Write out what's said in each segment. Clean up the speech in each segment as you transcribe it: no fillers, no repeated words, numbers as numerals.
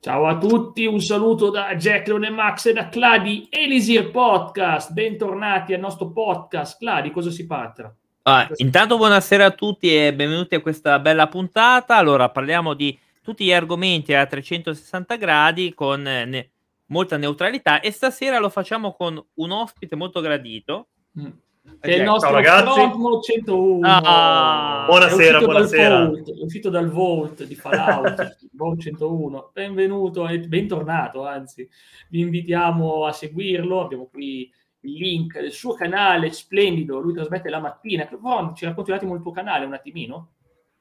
Ciao a tutti, un saluto da Jacklon e Max e da Cladi Elisir Podcast. Bentornati al nostro podcast. Cladi, cosa si parla? Intanto buonasera a tutti e benvenuti a questa bella puntata. Allora, parliamo di tutti gli argomenti a 360 gradi con molta neutralità e stasera lo facciamo con un ospite molto gradito. Che è il nostro Front 101. Buonasera, è uscito dal Vault di Fallout. Vault 101. Benvenuto e bentornato, anzi. Vi invitiamo a seguirlo. Abbiamo qui il link del suo canale splendido. Lui trasmette la mattina. Front, ci racconti un attimo il tuo canale, un attimino?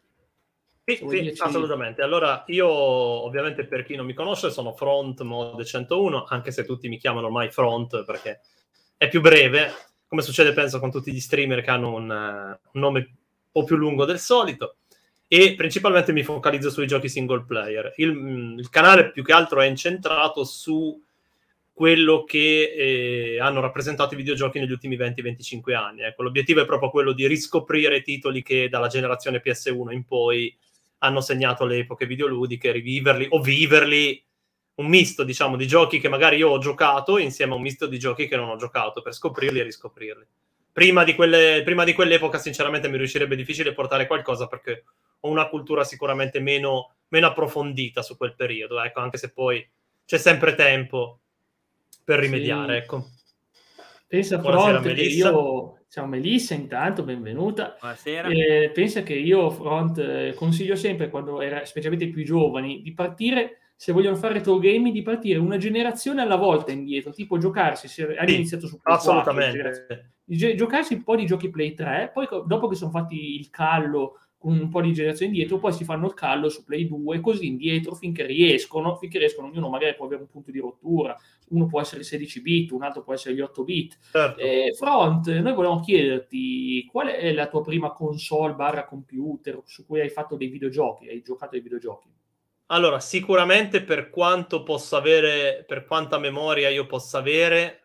Sì, assolutamente. Allora, io ovviamente, per chi non mi conosce, sono Front Mode 101, anche se tutti mi chiamano ormai Front perché è più breve, come succede penso con tutti gli streamer che hanno un nome un po' più lungo del solito, e principalmente mi focalizzo sui giochi single player. Il canale più che altro è incentrato su quello che hanno rappresentato i videogiochi negli ultimi 20-25 anni. Ecco, l'obiettivo è proprio quello di riscoprire titoli che dalla generazione PS1 in poi hanno segnato le epoche videoludiche, riviverli o viverli, un misto, diciamo, di giochi che magari io ho giocato insieme a un misto di giochi che non ho giocato, per scoprirli e riscoprirli. Prima di quell'epoca, sinceramente, mi riuscirebbe difficile portare qualcosa perché ho una cultura sicuramente meno approfondita su quel periodo, ecco, anche se poi c'è sempre tempo per rimediare, sì. Ecco. Pensa Front che io... Ciao Melissa, intanto, benvenuta. Buonasera. Pensa che io, Front, consiglio sempre, quando era specialmente i più giovani, di partire, se vogliono fare retro gaming, di partire una generazione alla volta indietro, tipo giocarsi, se hanno iniziato su Play assolutamente. 4, giocarsi un po' di giochi Play 3, poi dopo che sono fatti il callo con un po' di generazione indietro, poi si fanno il callo su Play 2, così indietro finché riescono, ognuno magari può avere un punto di rottura, uno può essere 16 bit, un altro può essere gli 8 bit. Certo. Front, noi volevamo chiederti qual è la tua prima console / computer su cui hai fatto dei videogiochi, hai giocato ai videogiochi? Allora, sicuramente per quanta memoria io possa avere,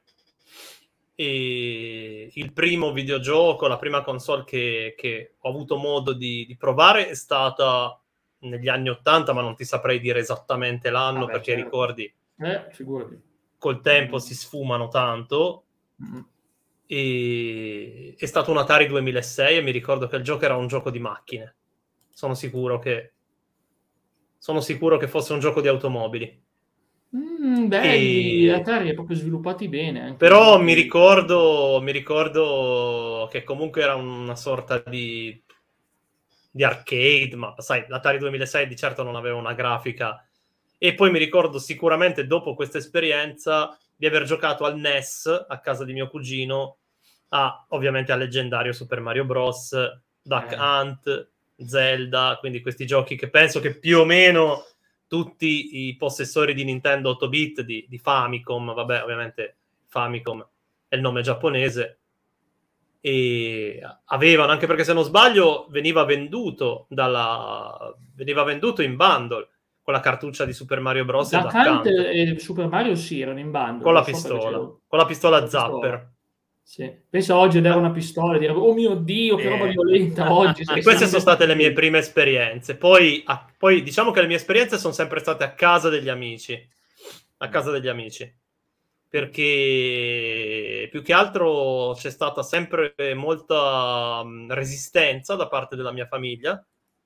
il primo videogioco, la prima console che ho avuto modo di provare è stata negli anni 80, ma non ti saprei dire esattamente l'anno, perché certo. Ricordi, figurati, col tempo si sfumano tanto. E è stato un Atari 2006 e mi ricordo che il gioco era un gioco di macchine. Sono sicuro che fosse un gioco di automobili. Belli, Atari è proprio sviluppati bene. Però mi ricordo che comunque era una sorta di arcade, ma sai, l'Atari 2006 di certo non aveva una grafica. E poi mi ricordo sicuramente dopo questa esperienza di aver giocato al NES a casa di mio cugino, ovviamente al leggendario Super Mario Bros, Duck Hunt, Zelda, quindi questi giochi che penso che più o meno tutti i possessori di Nintendo 8-bit, di Famicom, vabbè, ovviamente Famicom è il nome giapponese, e avevano, anche perché se non sbaglio veniva venduto in bundle con la cartuccia di Super Mario Bros. Duck Hunt e Super Mario sì, erano in bundle. Con la pistola Zapper. Sì. Penso oggi ad avere una pistola e dire oh mio Dio, che roba violenta oggi. E queste sono state le mie prime esperienze. Poi diciamo che le mie esperienze sono sempre state a casa degli amici. Perché più che altro c'è stata sempre molta resistenza da parte della mia famiglia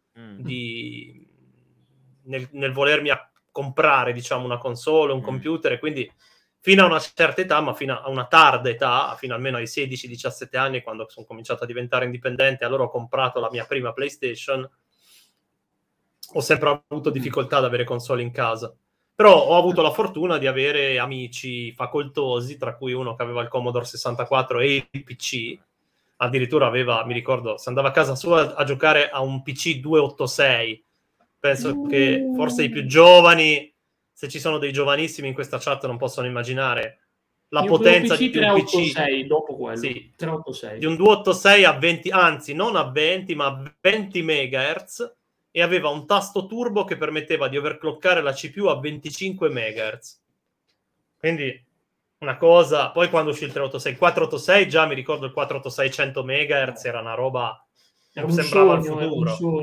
nel volermi comprare, diciamo, una console, un computer, e quindi fino a una certa età, ma fino a una tarda età, fino almeno ai 16-17 anni, quando sono cominciato a diventare indipendente, allora ho comprato la mia prima PlayStation. Ho sempre avuto difficoltà ad avere console in casa, però ho avuto la fortuna di avere amici facoltosi, tra cui uno che aveva il Commodore 64 e il PC, addirittura mi ricordo, se andava a casa sua a giocare a un PC 286. Penso che forse i più giovani, se ci sono dei giovanissimi in questa chat, non possono immaginare la potenza di un PC dopo quello. Sì, 386. Di un 286 a 20, anzi non a 20, ma a 20 MHz, e aveva un tasto turbo che permetteva di overclockare la CPU a 25 MHz. Quindi una cosa. Poi quando uscì il 486, già mi ricordo il 486 100 MHz era una roba, era sembrava sogno, il futuro.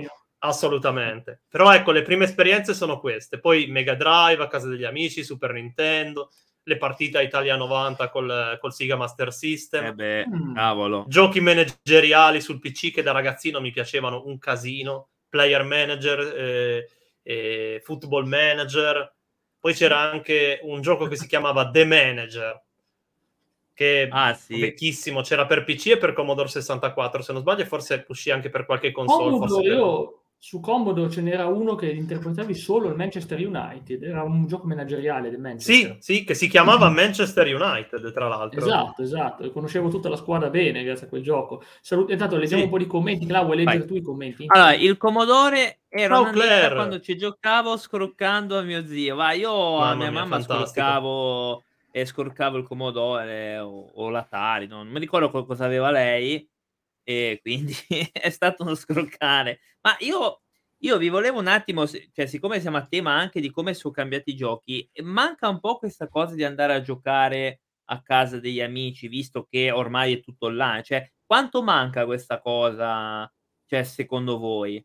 Assolutamente. Però ecco, le prime esperienze sono queste. Poi Mega Drive a casa degli amici, Super Nintendo, le partite a Italia 90 col Sega Master System. Cavolo. Giochi manageriali sul PC che da ragazzino mi piacevano un casino. Player Manager, Football Manager. Poi c'era anche un gioco che si chiamava The Manager, che è vecchissimo, c'era per PC e per Commodore 64, se non sbaglio, forse uscì anche per qualche console. Su Commodore ce n'era uno che interpretavi solo il Manchester United, era un gioco manageriale del Manchester. Sì, che si chiamava Manchester United, tra l'altro. Esatto, conoscevo tutta la squadra bene grazie a quel gioco. Intanto leggiamo un po' di commenti. Clau, vuoi leggere tu i commenti? Allora, il Commodore era una netta quando ci giocavo scroccando a mio zio. Io a mia mamma scorcavo il Commodore o l'Atari, non mi ricordo cosa aveva lei, e quindi è stato uno scroccare. Ma io vi volevo un attimo, cioè, siccome siamo a tema anche di come sono cambiati i giochi, manca un po' questa cosa di andare a giocare a casa degli amici, visto che ormai è tutto online. Cioè, quanto manca questa cosa, cioè, secondo voi?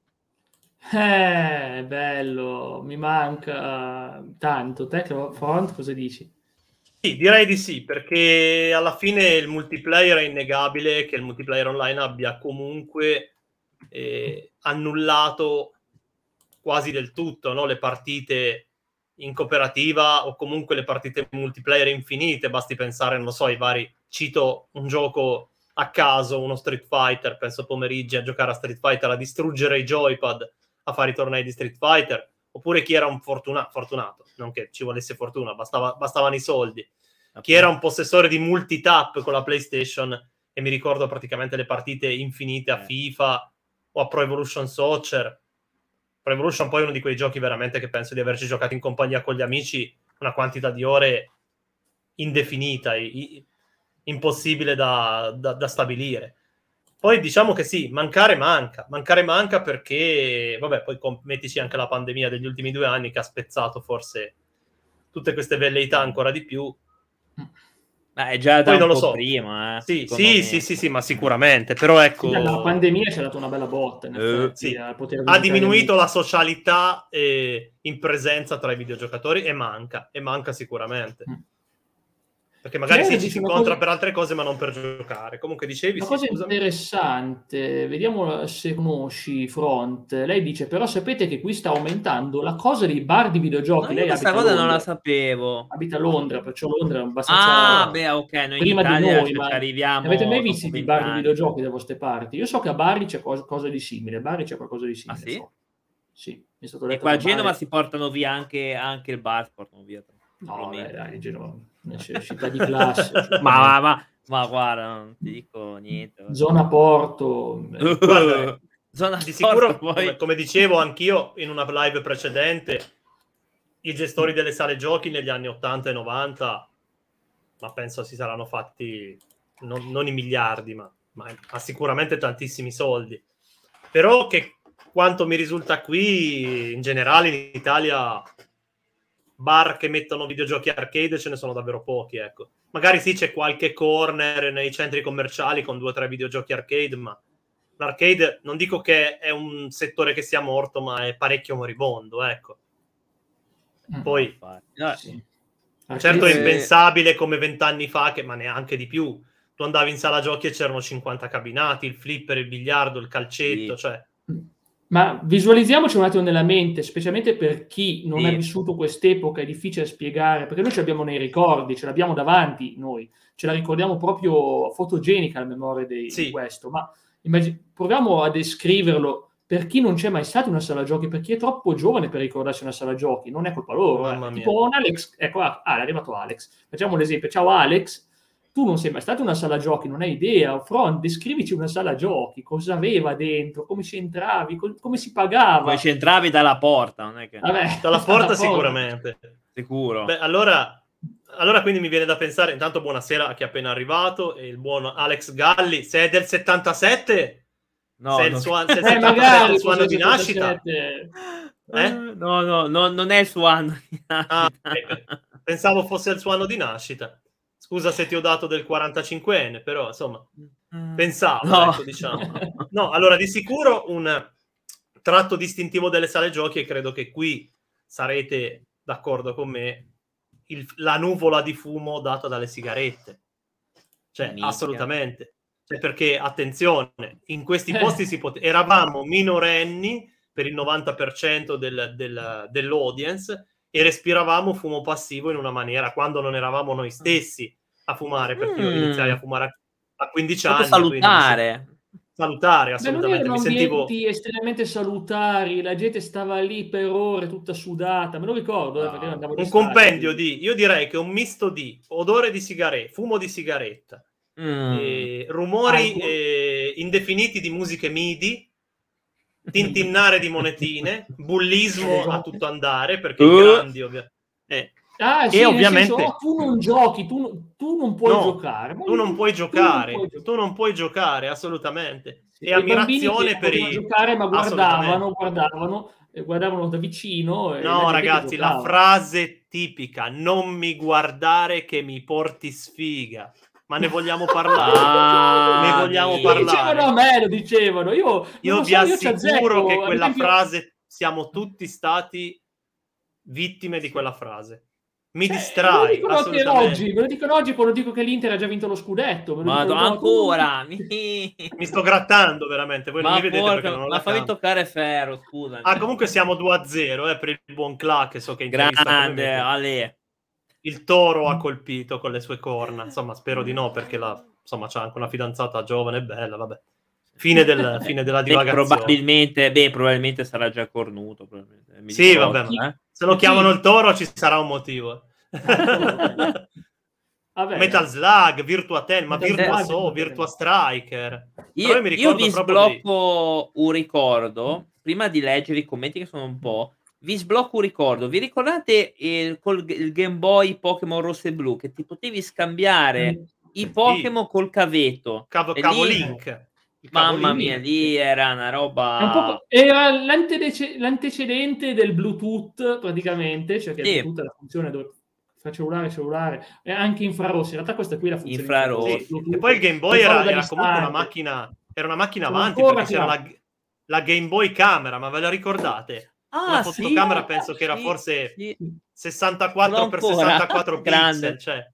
Bello, mi manca tanto. Te, Front, cosa dici? Sì, direi di sì, perché alla fine il multiplayer è innegabile che il multiplayer online abbia comunque annullato quasi del tutto, no? Le partite in cooperativa o comunque le partite multiplayer infinite. Basti pensare, non lo so, cito un gioco a caso, uno Street Fighter, penso pomeriggi a giocare a Street Fighter, a distruggere i joypad, a fare i tornei di Street Fighter, oppure chi era un fortunato, non che ci volesse fortuna, bastavano i soldi, chi era un possessore di multitap con la PlayStation, e mi ricordo praticamente le partite infinite a FIFA o a Pro Evolution Soccer. Pro Evolution poi è uno di quei giochi veramente che penso di averci giocato in compagnia con gli amici una quantità di ore indefinita, impossibile da stabilire. Poi diciamo che sì, mancare manca perché, vabbè, poi mettici anche la pandemia degli ultimi 2 anni che ha spezzato forse tutte queste velleità ancora di più. È già da un po' prima. Sì, ma sicuramente. Però ecco, la pandemia ci ha dato una bella botta. Ha diminuito la socialità in presenza tra i videogiocatori e manca sicuramente. Perché magari ci si incontra per altre cose, ma non per giocare. Comunque dicevi... Una cosa interessante, vediamo se conosci Front. Lei dice, però sapete che qui sta aumentando la cosa dei bar di videogiochi. Lei questa cosa non la sapevo. Abita a Londra, perciò Londra è abbastanza... ok, noi prima in Italia di noi, ci arriviamo. Avete mai visto i bar di videogiochi da vostre parti? Io so che a Bari c'è qualcosa di simile. A Bari c'è qualcosa di simile. Sì? So. Sì, mi è stato detto. E qua a Genova si portano via anche il bar, si portano via. No, dai, Genova, città di classe. ma guarda, non ti dico niente. Zona Porto. Guarda, di sicuro, come dicevo anch'io in una live precedente, i gestori delle sale giochi negli anni 80 e 90, ma penso si saranno fatti non i miliardi, ma sicuramente tantissimi soldi. Però che quanto mi risulta qui, in generale in Italia... bar che mettono videogiochi arcade ce ne sono davvero pochi, ecco. Magari sì, c'è qualche corner nei centri commerciali con 2 o 3 videogiochi arcade, ma l'arcade non dico che è un settore che sia morto, ma è parecchio moribondo, ecco. Poi sì. Certo è impensabile come 20 anni fa, ma neanche di più. Tu andavi in sala giochi e c'erano 50 cabinati, il flipper, il biliardo, il calcetto, cioè... Ma visualizziamoci un attimo nella mente, specialmente per chi non ha vissuto quest'epoca, è difficile spiegare, perché noi ce l'abbiamo nei ricordi, ce l'abbiamo davanti noi, ce la ricordiamo proprio fotogenica la memoria di questo, ma proviamo a descriverlo per chi non c'è mai stato in una sala giochi, per chi è troppo giovane per ricordarsi una sala giochi, non è colpa loro. Tipo un Alex, ecco, è arrivato Alex, facciamo l'esempio, ciao Alex, tu non sei mai stato in una sala giochi, non hai idea. Front, descrivici una sala giochi, cosa aveva dentro, come ci entravi, come si pagava. Come ci entravi dalla porta, non è che... dalla porta sicuramente. Sicuro. Beh, allora quindi mi viene da pensare, intanto buonasera a chi è appena arrivato, e il buon Alex Galli, se è del 77, no, se è il suo anno di nascita. No, non è il suo anno di nascita. Pensavo fosse il suo anno di nascita. Scusa se ti ho dato del 45enne, però insomma, pensavo, ecco, diciamo. No, allora di sicuro tratto distintivo delle sale giochi, e credo che qui sarete d'accordo con me, la nuvola di fumo data dalle sigarette. Cioè, Minchia. assolutamente. Cioè, perché, attenzione, in questi posti eravamo minorenni per il 90% dell'audience e respiravamo fumo passivo in una maniera, quando non eravamo noi stessi a fumare, perché io iniziai a fumare a 15 Proprio anni. salutare. Salutare, Beh, non assolutamente. erano Mi sentivo... ambienti estremamente salutari, la gente stava lì per ore tutta sudata, me lo ricordo, perché io andavo un d'estate, compendio quindi. io direi che un misto di odore di sigaretta, fumo di sigaretta, rumori indefiniti di musiche MIDI, tintinnare di monetine, bullismo a tutto andare, perché i grandi Ah, sì, e nel ovviamente senso, tu non giochi, tu non puoi giocare. Tu non puoi giocare, giocare. tu non puoi giocare, assolutamente. Sì, E i bambini che ammirazione per potevano i... giocare, ma Assolutamente. guardavano da vicino e la No, gente che ragazzi, la giocava. frase tipica, non mi guardare che mi porti sfiga. Ma ne vogliamo parlare? Ne vogliamo Lo dicevano a parlare? me, lo dicevano. Io non Io lo vi so, io ci assicuro che azzecco. Ad quella esempio, frase, siamo tutti stati vittime di quella frase. Mi me lo distrai, dicono anche oggi, assolutamente. me lo dicono oggi quando dico che l'Inter ha già vinto lo scudetto. Me lo dicono Ancora. Mi sto grattando veramente, voi non mi vedete perché non ho la fammi cam. toccare ferro, scusa. Comunque siamo 2-0 per il buon Cla, che so che intervista come Grande, me. Ale. Il toro ha colpito con le sue corna. Insomma, spero di no, perché insomma, c'ha anche una fidanzata giovane e bella, vabbè. Fine della divagazione. Probabilmente sarà già cornuto. Sì, vabbè, se lo chiamano il toro ci sarà un motivo. Metal Slug, Virtua Tennis, ma Virtua So, Virtua Striker. Io ricordo vi sblocco un ricordo, prima di leggere i commenti che sono un po', vi sblocco un ricordo. Vi ricordate il Game Boy Pokémon rosso e blu, che ti potevi scambiare i Pokémon col cavetto? Cavo Link. Mamma mia, lì era una roba... Era l'antecedente del Bluetooth, praticamente, cioè che il Bluetooth è la funzione dove fra cellulare, e anche infrarossi. In realtà questa qui è la funzione infrarossi. Sì. E poi il Game Boy era comunque una macchina, avanti, perché c'era la Game Boy Camera, ma ve la ricordate? Una fotocamera penso che era forse 64x64 pixel, cioè.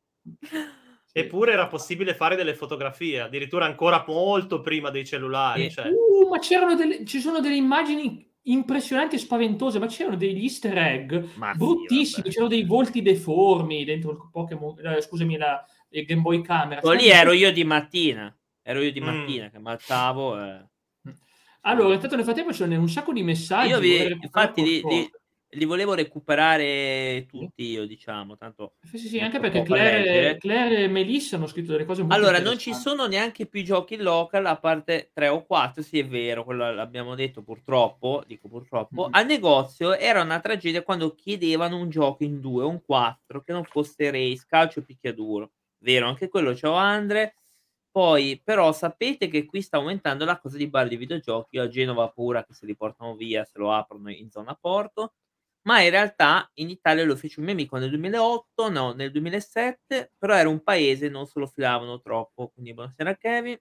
Eppure era possibile fare delle fotografie, addirittura ancora molto prima dei cellulari. Cioè. Ma ci sono delle immagini impressionanti e spaventose, ma c'erano degli easter egg bruttissimi, c'erano dei volti deformi dentro il Pokémon, scusami, il Game Boy Camera. Lì ero io di mattina che mattavo. Allora, intanto nel frattempo c'erano un sacco di messaggi. Infatti li volevo recuperare tutti io, diciamo, tanto sì, anche perché Claire e Melissa hanno scritto delle cose molto interessanti. Non ci sono neanche più giochi in local, a parte 3 o 4, sì è vero, quello l'abbiamo detto purtroppo, al negozio era una tragedia quando chiedevano un gioco in 2 o un 4 che non fosse race, calcio e picchiaduro. Vero, anche quello c'ho Andre. Poi però sapete che qui sta aumentando la cosa di bar di videogiochi. Io a Genova ho paura che se li portano via, se lo aprono in zona Porto, ma in realtà in Italia lo fece un mio amico nel 2008, no, nel 2007, però era un paese, non se lo filavano troppo, quindi buonasera Kevin.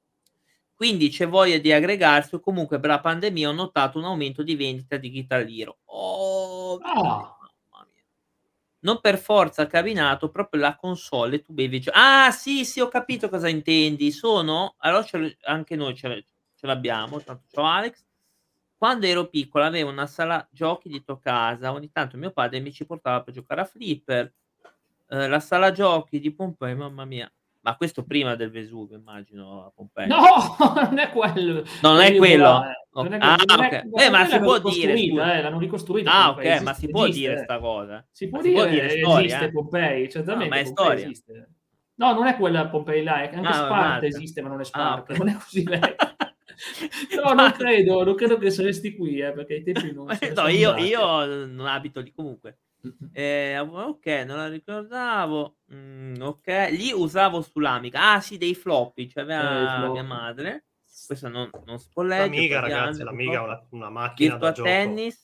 Quindi c'è voglia di aggregarsi o comunque per la pandemia ho notato un aumento di vendita di Guitar Hero. Mamma mia. Non per forza cabinato, proprio la console tu bevi sì, ho capito cosa intendi. Allora anche noi ce l'abbiamo, tanto c'ho Alex. Quando ero piccola avevo una sala giochi dietro casa, ogni tanto mio padre mi ci portava per giocare a flipper. La sala giochi di Pompei, mamma mia. Ma questo prima del Vesuvio immagino a Pompei. No, non è quello. No, non è quello? Okay. Ma si può dire, scusa. L'hanno ricostruita. Okay, ma si può dire sta cosa? Si può dire, esiste Pompei, certamente. Ma è Pompei storia. esiste. No, non è quella Pompei là, anche Sparta esiste, ma non è Sparta, non è così vecchia. No, non credo che saresti qui, perché ai tempi non no, io non abito lì comunque. Okay, non la ricordavo. Okay, lì usavo sull'Amiga. Sì, dei floppy, cioè aveva mia madre. Questa non si può leggere. L'Amiga, ragazzi, l'Amiga è una macchina da gioco. Tennis,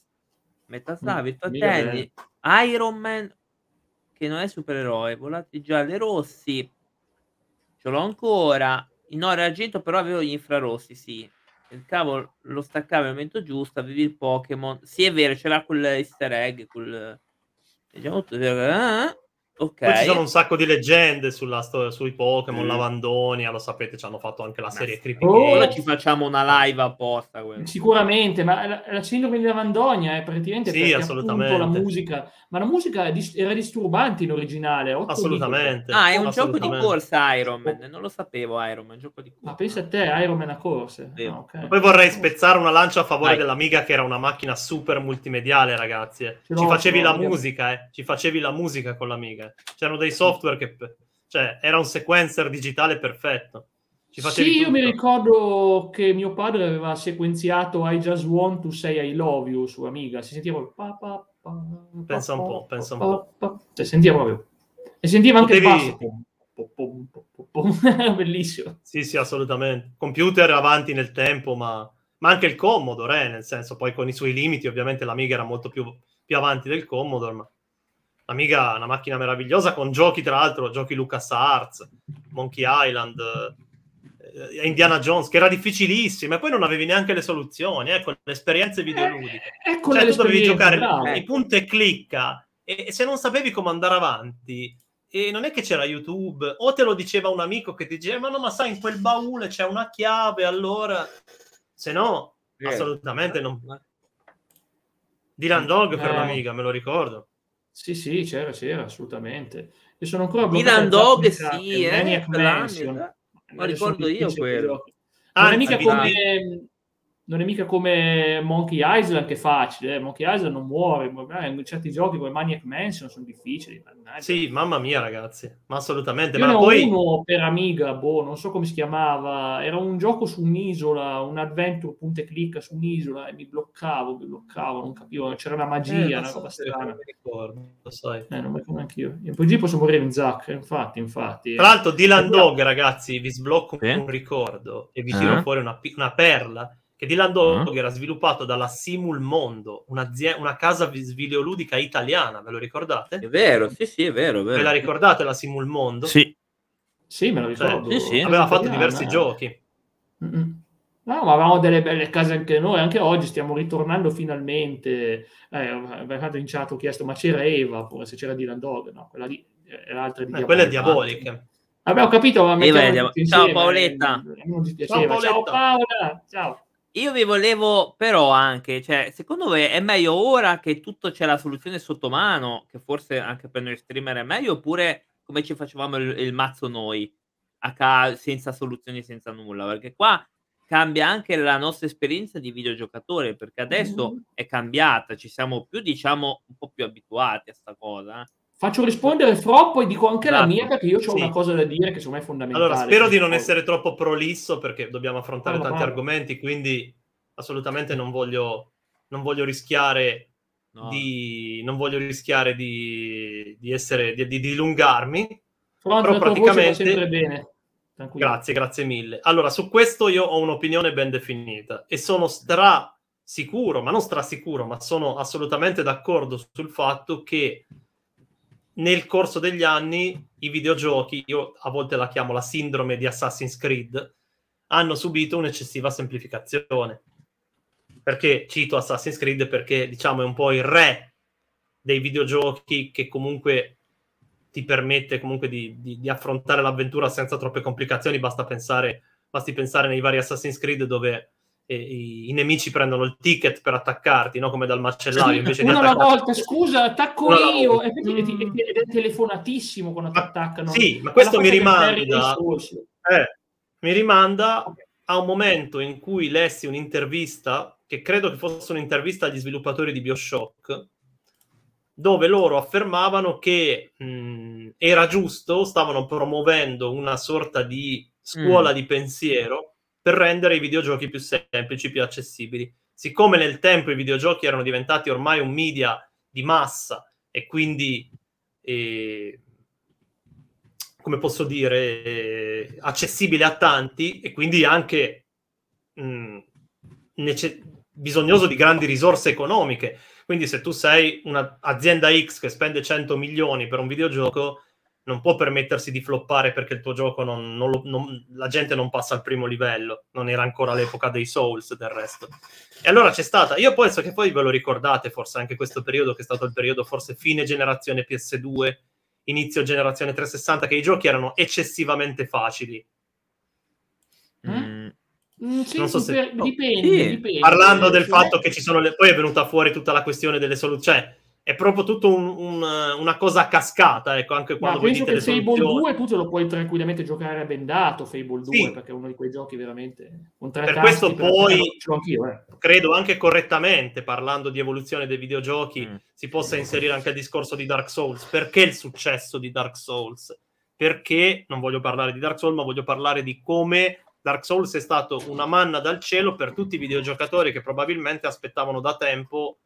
Virtua Tennis, Iron Man, che non è supereroe, volati gialli e rossi. Ce l'ho ancora. In oro e argento però avevo gli infrarossi, sì. il cavo lo staccavi al momento giusto, avevi il Pokémon. Sì, è vero, c'era quel easter egg, diciamo, Poi ci sono ok. un sacco di leggende sui Pokémon, Lavandonia, lo sapete, ci hanno fatto anche la serie Creepy Oh! Ora ci facciamo una live apposta. Sicuramente, ma la sindrome di Lavandonia è praticamente Sì, perché appunto la assolutamente. musica, ma la musica era disturbante in originale, 8 bit. Assolutamente. Ah, è un gioco di assolutamente. corsa Iron Man, non lo sapevo Iron Man, gioco di corsa. Ma pensa a te, Iron Man a corse. Sì. Ah, okay. Poi vorrei spezzare una lancia a favore Vai. dell'Amiga, che era una macchina super multimediale, ragazzi. Ci facevi la musica, ci facevi la musica con l'Amiga. C'erano dei software che... Cioè, era un sequencer digitale perfetto. Ci facevi Sì, io mi tutto. ricordo che mio padre aveva sequenziato I Just Want to Say I Love You su Amiga. Si sentiva Pensa un po', pensa un po'. Cioè, sentiva proprio. E sentiva anche Potevi... il basso. Bellissimo. Sì, sì, assolutamente. Computer avanti nel tempo, ma anche il Commodore, nel senso, poi con i suoi limiti, ovviamente l'Amiga era molto più avanti del Commodore, ma l'Amiga è una macchina meravigliosa con giochi, tra l'altro, giochi LucasArts, Monkey Island, Indiana Jones, che era difficilissimo, e poi non avevi neanche le soluzioni, ecco, le esperienze videoludiche. Ecco, cioè, tu dovevi giocare bravo. i punta e clicca, e se non sapevi come andare avanti, e non è che c'era YouTube, o te lo diceva un amico che ti diceva, ma no, ma sai, in quel baule c'è una chiave, allora... Se no, assolutamente non... Dylan Dog per l'Amiga, me lo ricordo. Sì, c'era, assolutamente. Io sono ancora Dylan Dog, sì, Maniac Mansion. Ma ricordo io quello. Non è mica come Monkey Island che è facile, Monkey Island non muore, certi giochi come Maniac Mansion sono difficili. Sì, mamma mia ragazzi, ma assolutamente. Io ma ne ho poi... uno per Amiga, non so come si chiamava, era un gioco su un'isola, un adventure punta e clicca su un'isola, e mi bloccavo, non capivo, c'era una magia, una roba strana. Non mi ricordo, lo sai. Non mi ricordo anch'io. E poi posso morire in Zac, infatti. Tra l'altro Dylan Dog, ragazzi, vi sblocco un ricordo e vi tiro fuori una perla, che Dylan Dog era sviluppato dalla Simul Mondo, una casa videoludica italiana, ve lo ricordate? È vero, sì, è vero. Ve la ricordate la Simul Mondo? Sì, me lo ricordo. Sì. Aveva fatto diversi giochi. No, ma avevamo delle belle case anche noi, anche oggi stiamo ritornando finalmente. Ho chiesto, ma c'era Eva, pure se c'era Dylan Dog, no, quella lì era altra di quella è Diabolic. Vabbè, ho capito, ma ciao Paoletta. Non ti piaceva. Ciao Paola, ciao. Io vi volevo però anche, cioè, secondo me è meglio ora che tutto c'è la soluzione sotto mano, che forse anche per noi streamer è meglio, oppure come ci facevamo il mazzo noi, senza soluzioni, senza nulla, perché qua cambia anche la nostra esperienza di videogiocatore, perché adesso è cambiata, ci siamo più, diciamo, un po' più abituati a sta cosa. Faccio rispondere Froppo e dico anche la mia, perché io ho una cosa da dire che secondo me è fondamentale. Allora, spero di non essere troppo prolisso, perché dobbiamo affrontare tanti argomenti, quindi assolutamente non voglio rischiare di dilungarmi. Però praticamente sempre bene. Grazie mille. Allora, su questo io ho un'opinione ben definita e sono sicuro, ma non strasicuro, ma sono assolutamente d'accordo sul fatto che nel corso degli anni i videogiochi, io a volte la chiamo la sindrome di Assassin's Creed, hanno subito un'eccessiva semplificazione. Perché cito Assassin's Creed? Perché, diciamo, è un po' il re dei videogiochi, che comunque ti permette comunque di affrontare l'avventura senza troppe complicazioni. Basti pensare nei vari Assassin's Creed dove i nemici prendono il ticket per attaccarti, no? Come dal macellaio. Invece una alla volta, scusa, attacco io, ed è telefonatissimo quando ti attaccano. Sì, ma questo mi rimanda a un momento in cui lessi un'intervista, che credo che fosse un'intervista agli sviluppatori di BioShock, dove loro affermavano che era giusto, stavano promuovendo una sorta di scuola di pensiero per rendere i videogiochi più semplici, più accessibili. Siccome nel tempo i videogiochi erano diventati ormai un media di massa e quindi, come posso dire, accessibile a tanti, e quindi anche bisognoso di grandi risorse economiche. Quindi se tu sei un'azienda X che spende 100 milioni per un videogioco, non può permettersi di floppare perché il tuo gioco la gente non passa al primo livello. Non era ancora l'epoca dei Souls, del resto. E allora c'è stata, io penso che poi ve lo ricordate forse anche questo periodo, che è stato il periodo forse fine generazione PS2, inizio generazione 360, che i giochi erano eccessivamente facili. Sì, non so se dipende. Parlando del fatto che ci sono poi è venuta fuori tutta la questione delle soluzioni, cioè è proprio tutto una cosa a cascata, ecco, anche quando voi dite le Fable 2 tu te lo puoi tranquillamente giocare bendato, Fable 2, sì, perché è uno di quei giochi veramente con per questo poi credo anche correttamente, parlando di evoluzione dei videogiochi, si possa inserire anche il discorso di Dark Souls. Perché il successo di Dark Souls? Perché non voglio parlare di Dark Souls, ma voglio parlare di come Dark Souls è stato una manna dal cielo per tutti i videogiocatori che probabilmente aspettavano da tempo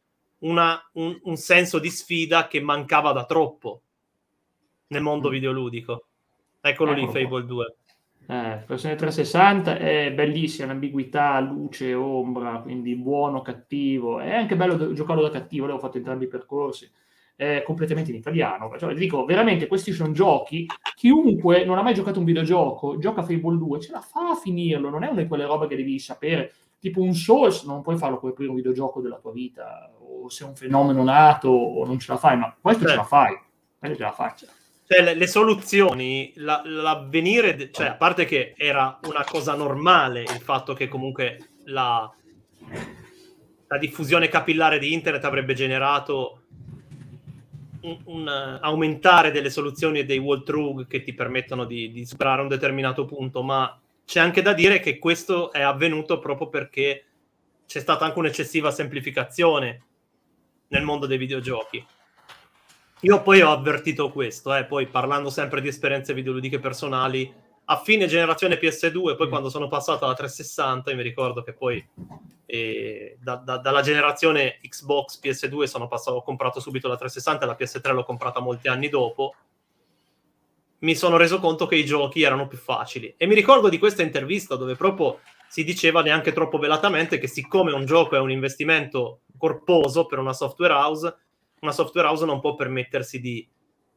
un senso di sfida che mancava da troppo nel mondo videoludico. Eccolo lì, Fable 2. Versione 360 è bellissima, l'ambiguità, luce, ombra, quindi buono, cattivo. È anche bello giocarlo da cattivo, ho fatto entrambi i percorsi. È completamente in italiano. Cioè, dico, veramente, questi sono giochi. Chiunque non ha mai giocato un videogioco, gioca Fable 2, ce la fa a finirlo. Non è una di quelle robe che devi sapere. Tipo un Souls, non puoi farlo come primo videogioco della tua vita, o se è un fenomeno nato, o non ce la fai, ma questo ce la fai. Questo ce la faccia. Cioè, le soluzioni, l'avvenire, cioè, a parte che era una cosa normale il fatto che comunque la diffusione capillare di internet avrebbe generato un aumentare delle soluzioni e dei walkthrough che ti permettono di superare un determinato punto, ma c'è anche da dire che questo è avvenuto proprio perché c'è stata anche un'eccessiva semplificazione nel mondo dei videogiochi. Io poi ho avvertito questo, poi parlando sempre di esperienze videoludiche personali, a fine generazione PS2, poi quando sono passato alla 360, io mi ricordo che poi dalla generazione Xbox PS2 ho comprato subito la 360 e la PS3 l'ho comprata molti anni dopo, mi sono reso conto che i giochi erano più facili. E mi ricordo di questa intervista dove proprio si diceva neanche troppo velatamente che siccome un gioco è un investimento corposo per una software house non può permettersi di...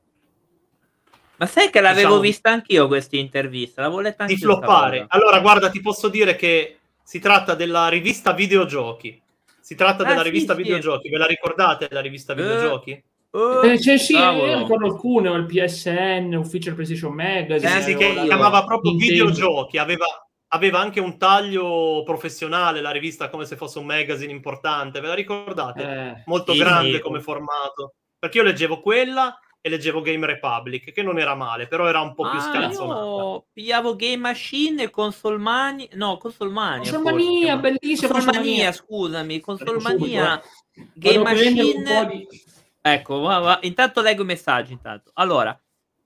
Ma sai che l'avevo vista anch'io questa intervista, l'avevo letta anch'io. Di floppare. Allora, guarda, ti posso dire che si tratta della rivista Videogiochi. Videogiochi. Ve la ricordate la rivista Videogiochi? Ricordo alcune, il PSN, Ufficial PlayStation Magazine. Sì, che chiamava proprio Videogiochi, aveva anche un taglio professionale la rivista, come se fosse un magazine importante, ve la ricordate? Molto grande come formato, perché io leggevo quella e leggevo Game Republic, che non era male, però era un po' più scanzonata. Io pigliavo Game Machine e Consolmania, bellissima Consolmania, scusami, Consolmania, Game Machine. Ecco, intanto leggo i messaggi allora,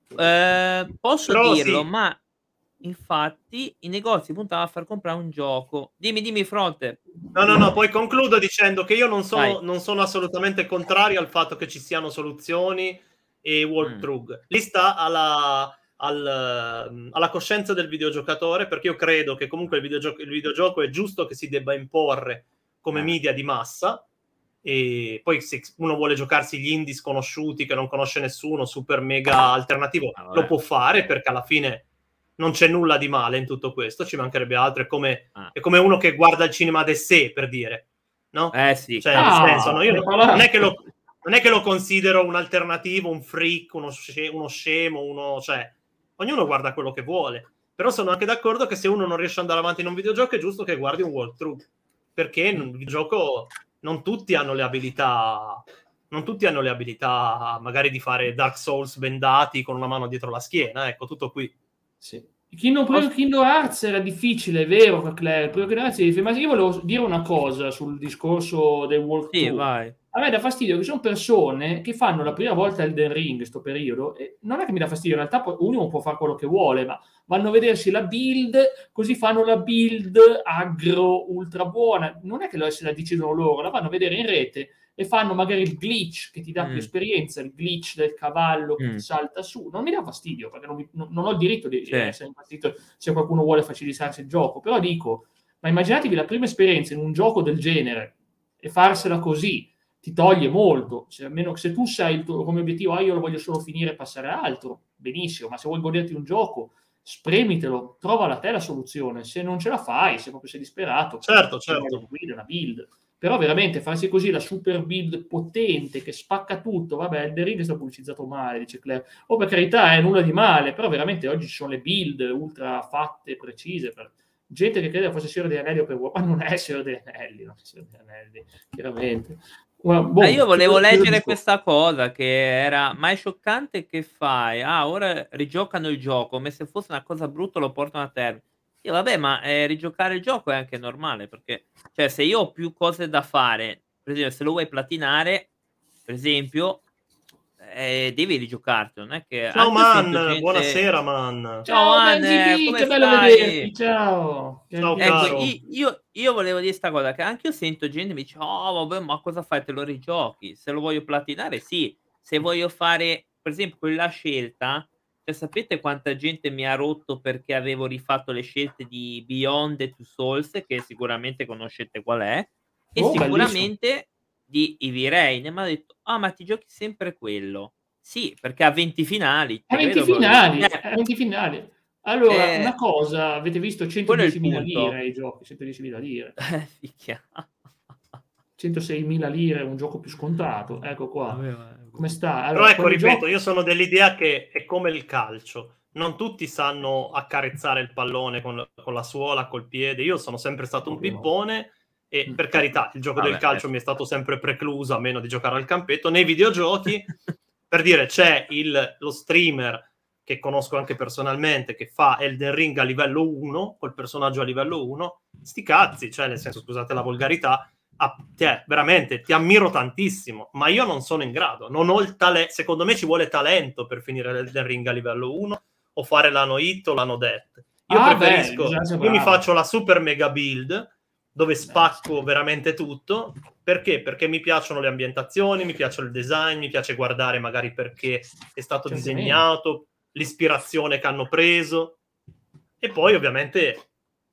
posso dirlo, ma infatti i negozi puntavano a far comprare un gioco. Dimmi Fronte. No, poi concludo dicendo che io non sono assolutamente contrario al fatto che ci siano soluzioni e walkthrough. Lì sta alla coscienza del videogiocatore, perché io credo che comunque il videogioco è giusto che si debba imporre come media di massa, e poi se uno vuole giocarsi gli indie sconosciuti che non conosce nessuno, super mega alternativo, lo può fare, perché alla fine non c'è nulla di male in tutto questo, ci mancherebbe altro. È come uno che guarda il cinema de sé, per dire, no? Sì. Cioè, nel senso, no, io non è che lo considero un alternativo, un freak, uno scemo, cioè, ognuno guarda quello che vuole. Però sono anche d'accordo che se uno non riesce ad andare avanti in un videogioco è giusto che guardi un walkthrough, perché il gioco non tutti hanno le abilità magari di fare Dark Souls bendati con una mano dietro la schiena, ecco, tutto qui. Sì. Kingdom Hearts era difficile, è vero, ma io volevo dire una cosa sul discorso del walkthrough. Sì, vai. A me dà fastidio che sono persone che fanno la prima volta Elden Ring in questo periodo, e non è che mi dà fastidio, in realtà uno può fare quello che vuole, ma vanno a vedersi la build, così fanno la build agro ultra buona, non è che se la decidono loro, la vanno a vedere in rete e fanno magari il glitch che ti dà più esperienza, il glitch del cavallo che ti salta su. Non mi dà fastidio, perché non ho il diritto di essere impazzito se qualcuno vuole facilitarsi il gioco, però dico, ma immaginatevi la prima esperienza in un gioco del genere e farsela così ti toglie molto. Almeno se tu sai il tuo come obiettivo, io lo voglio solo finire e passare a altro, benissimo, ma se vuoi goderti un gioco, spremitelo, trova la te la soluzione. Se non ce la fai, se proprio sei disperato, certo. una build. Però veramente farsi così la super build potente che spacca tutto, vabbè, Elden Ring è stato pubblicizzato male, dice Claire. Per carità, è nulla di male, però veramente oggi ci sono le build ultra fatte, precise, per gente che crede fosse Signore degli Anelli o per ma non è Signore degli Anelli, non è Signore degli Anelli, chiaramente. Io volevo leggere questa cosa che era: ma è scioccante che fai? Ora rigiocano il gioco come se fosse una cosa brutta, lo portano a termine. Io vabbè, ma rigiocare il gioco è anche normale, perché cioè se io ho più cose da fare, per esempio se lo vuoi platinare, per esempio, devi rigiocarti, non è che ciao Man, gente... buonasera Man. Ciao Man, come che bello stai? vederti, ciao. Ciao Ecco, caro. io volevo dire sta cosa, che anche io sento gente mi dice: "Oh vabbè, ma cosa fai, te lo rigiochi?" Se lo voglio platinare sì, se voglio fare per esempio quella scelta, cioè sapete quanta gente mi ha rotto perché avevo rifatto le scelte di Beyond the Two Souls, che sicuramente conoscete qual è, e Bellissimo. sicuramente di Heavy Rain, e m'ha detto: "Ah, ma ti giochi sempre quello?" Sì, perché ha 20 finali, A 20 finali. Allora, una cosa, avete visto quello è il 110.000 punto. lire i giochi, 110.000 lire. Ficchia. 106.000 lire, un gioco più scontato. Ecco qua. Come sta? Però ecco, ripeto, io sono dell'idea che è come il calcio. Non tutti sanno accarezzare il pallone con la suola, col piede. Io sono sempre stato un pippone e per carità, il gioco del calcio mi è stato sempre precluso, a meno di giocare al campetto. Nei videogiochi, per dire, c'è lo streamer che conosco anche personalmente, che fa Elden Ring a livello 1, col personaggio a livello 1, sti cazzi, cioè nel senso, scusate la volgarità, veramente ti ammiro tantissimo, ma io non sono in grado, non ho il talento. Secondo me ci vuole talento per finire l'Elden Ring a livello 1 o fare l'ano hit o l'ano death. Io preferisco, io mi faccio la super mega build dove spacco veramente tutto. Perché? Perché mi piacciono le ambientazioni, mi piace il design, mi piace guardare magari perché è stato disegnato, l'ispirazione che hanno preso, e poi ovviamente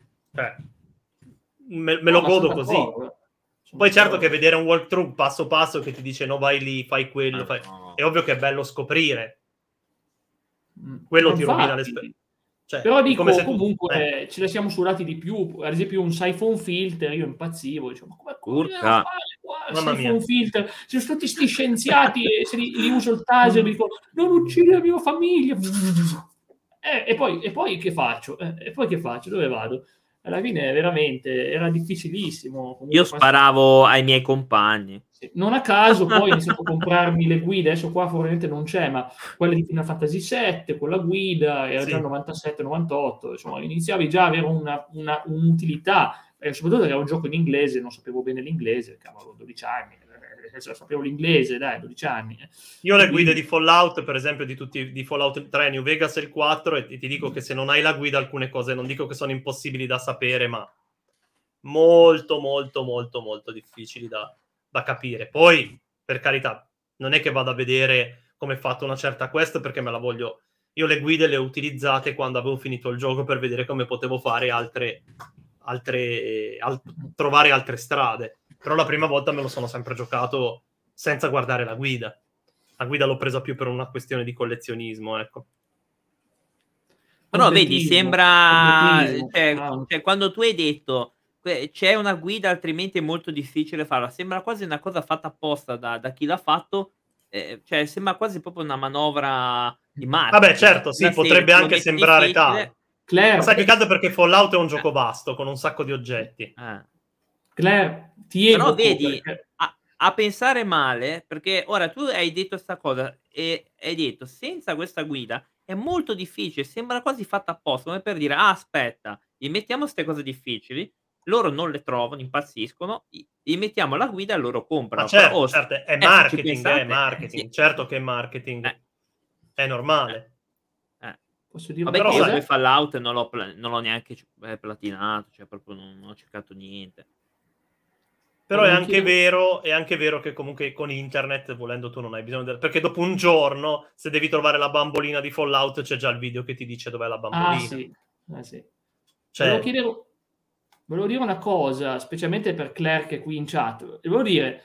me lo godo così. Poi certo che vedere un walkthrough passo passo che ti dice no, vai lì, fai quello, è ovvio che è bello scoprire. Quello ti rovina l'esperienza. Cioè, però dico, comunque ce ne siamo surati di più. Ad esempio un Siphon Filter, io impazzivo, dicevo, ma come fare qua? Siphon Filter, ci sono tutti questi scienziati e se li uso il taser, mi dico, non uccidi la mia famiglia. E poi che faccio? Dove vado? Alla fine veramente era difficilissimo. Comunque, io sparavo ai miei compagni. Non a caso poi ho iniziato a comprarmi le guide, adesso qua probabilmente non c'è, ma quella di Final Fantasy VII, quella guida, era già 97-98, insomma iniziavi già a avere un'utilità, soprattutto che era un gioco in inglese, non sapevo bene l'inglese, cavolo, 12 anni, sapevo l'inglese, dai, 12 anni. Io ho le guide di Fallout, per esempio, di Fallout 3, New Vegas e il 4, e ti dico che se non hai la guida alcune cose, non dico che sono impossibili da sapere, ma molto, molto, molto, molto difficili da capire. Poi, per carità, non è che vado a vedere come è fatta una certa quest perché me la voglio... Io le guide le ho utilizzate quando avevo finito il gioco per vedere come potevo fare trovare altre strade. Però la prima volta me lo sono sempre giocato senza guardare la guida. La guida l'ho presa più per una questione di collezionismo, ecco. Però vedi, sembra... Cioè, quando tu hai detto c'è una guida, altrimenti è molto difficile farla, sembra quasi una cosa fatta apposta da chi l'ha fatto, cioè sembra quasi proprio una manovra di marketing. Vabbè, certo, sì, potrebbe anche sembrare tale. Ma sai che caso, perché Fallout è un gioco vasto, con un sacco di oggetti. Claire, però vedi, a pensare male, perché ora tu hai detto sta cosa e hai detto senza questa guida è molto difficile, sembra quasi fatta apposta, come per dire aspetta, gli mettiamo queste cose difficili, loro non le trovano, impazziscono, gli mettiamo la guida e loro comprano. Ma certo, è marketing, pensate, è marketing, certo che è marketing, è normale. Posso dire vabbè, io poi Fallout non l'ho neanche platinato, cioè proprio non ho cercato niente. Però è anche vero che comunque con internet, volendo, tu non hai bisogno perché dopo un giorno, se devi trovare la bambolina di Fallout, c'è già il video che ti dice dov'è la bambolina. Sì. Cioè... Volevo dire una cosa, specialmente per Claire che è qui in chat. Volevo dire,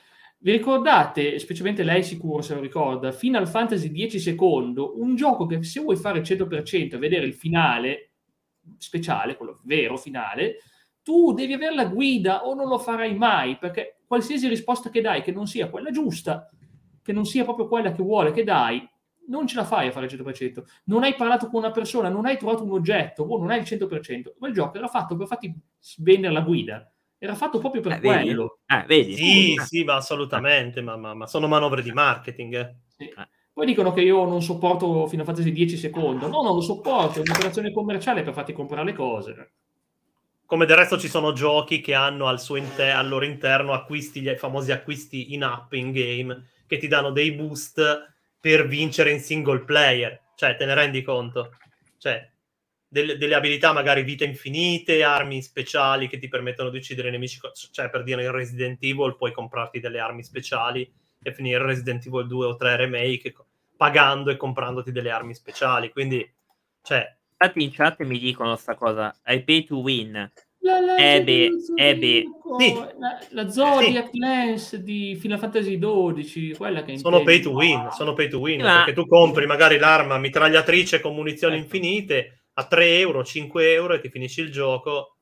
Vi ricordate, specialmente lei sicuro se lo ricorda, Final Fantasy X secondo, un gioco che se vuoi fare il 100% e vedere il finale speciale, quello vero finale, tu devi avere la guida o non lo farai mai, perché qualsiasi risposta che dai che non sia quella giusta, che non sia proprio quella che vuole che dai, non ce la fai a fare il 100%. Non hai parlato con una persona, non hai trovato un oggetto, o non hai il 100%. Quel gioco era fatto per farti vendere la guida. Era fatto proprio per quello. Vedi? Sì, ma assolutamente, ma sono manovre di marketing. Sì. Poi dicono che io non sopporto Final Fantasy X secondo. No, non lo sopporto, è un'operazione commerciale per farti comprare le cose. Come del resto ci sono giochi che hanno al loro interno gli famosi acquisti in app, in game, che ti danno dei boost per vincere in single player. Cioè, te ne rendi conto? Cioè, delle abilità magari vite infinite, armi speciali che ti permettono di uccidere i nemici. Cioè, per dire in Resident Evil puoi comprarti delle armi speciali e finire Resident Evil 2 o 3 Remake pagando e comprandoti delle armi speciali. Quindi, cioè... Infatti in chat mi dicono sta cosa, I pay to win. La Zodiac Lens di Final Fantasy XII, quella che sono pay to win, perché tu compri magari l'arma mitragliatrice con munizioni infinite a 3 euro, 5 euro e ti finisci il gioco.